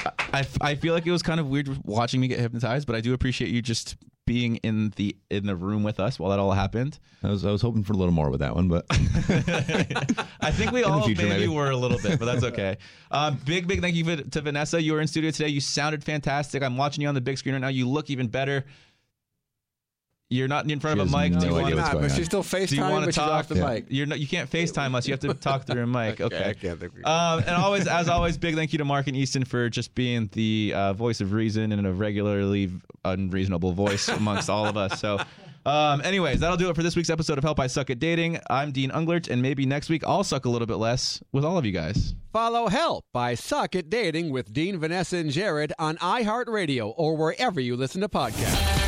I feel like it was kind of weird watching me get hypnotized, but I do appreciate you just being in the room with us while that all happened. I was hoping for a little more with that one, but I think we all maybe were a little bit, but that's okay. Big thank you to Vanessa. You were in studio today. You sounded fantastic. I'm watching you on the big screen right now. You look even better. You're not in front of a mic. But she's still FaceTiming, but she's off the mic. You can't FaceTime us. You have to talk through a mic. Okay. I can't think. And as always, big thank you to Mark and Easton for just being the voice of reason and a regularly unreasonable voice amongst all of us. So, anyways, that'll do it for this week's episode of Help I Suck at Dating. I'm Dean Unglert, and maybe next week I'll suck a little bit less with all of you guys. Follow Help I Suck at Dating with Dean, Vanessa, and Jared on iHeartRadio or wherever you listen to podcasts.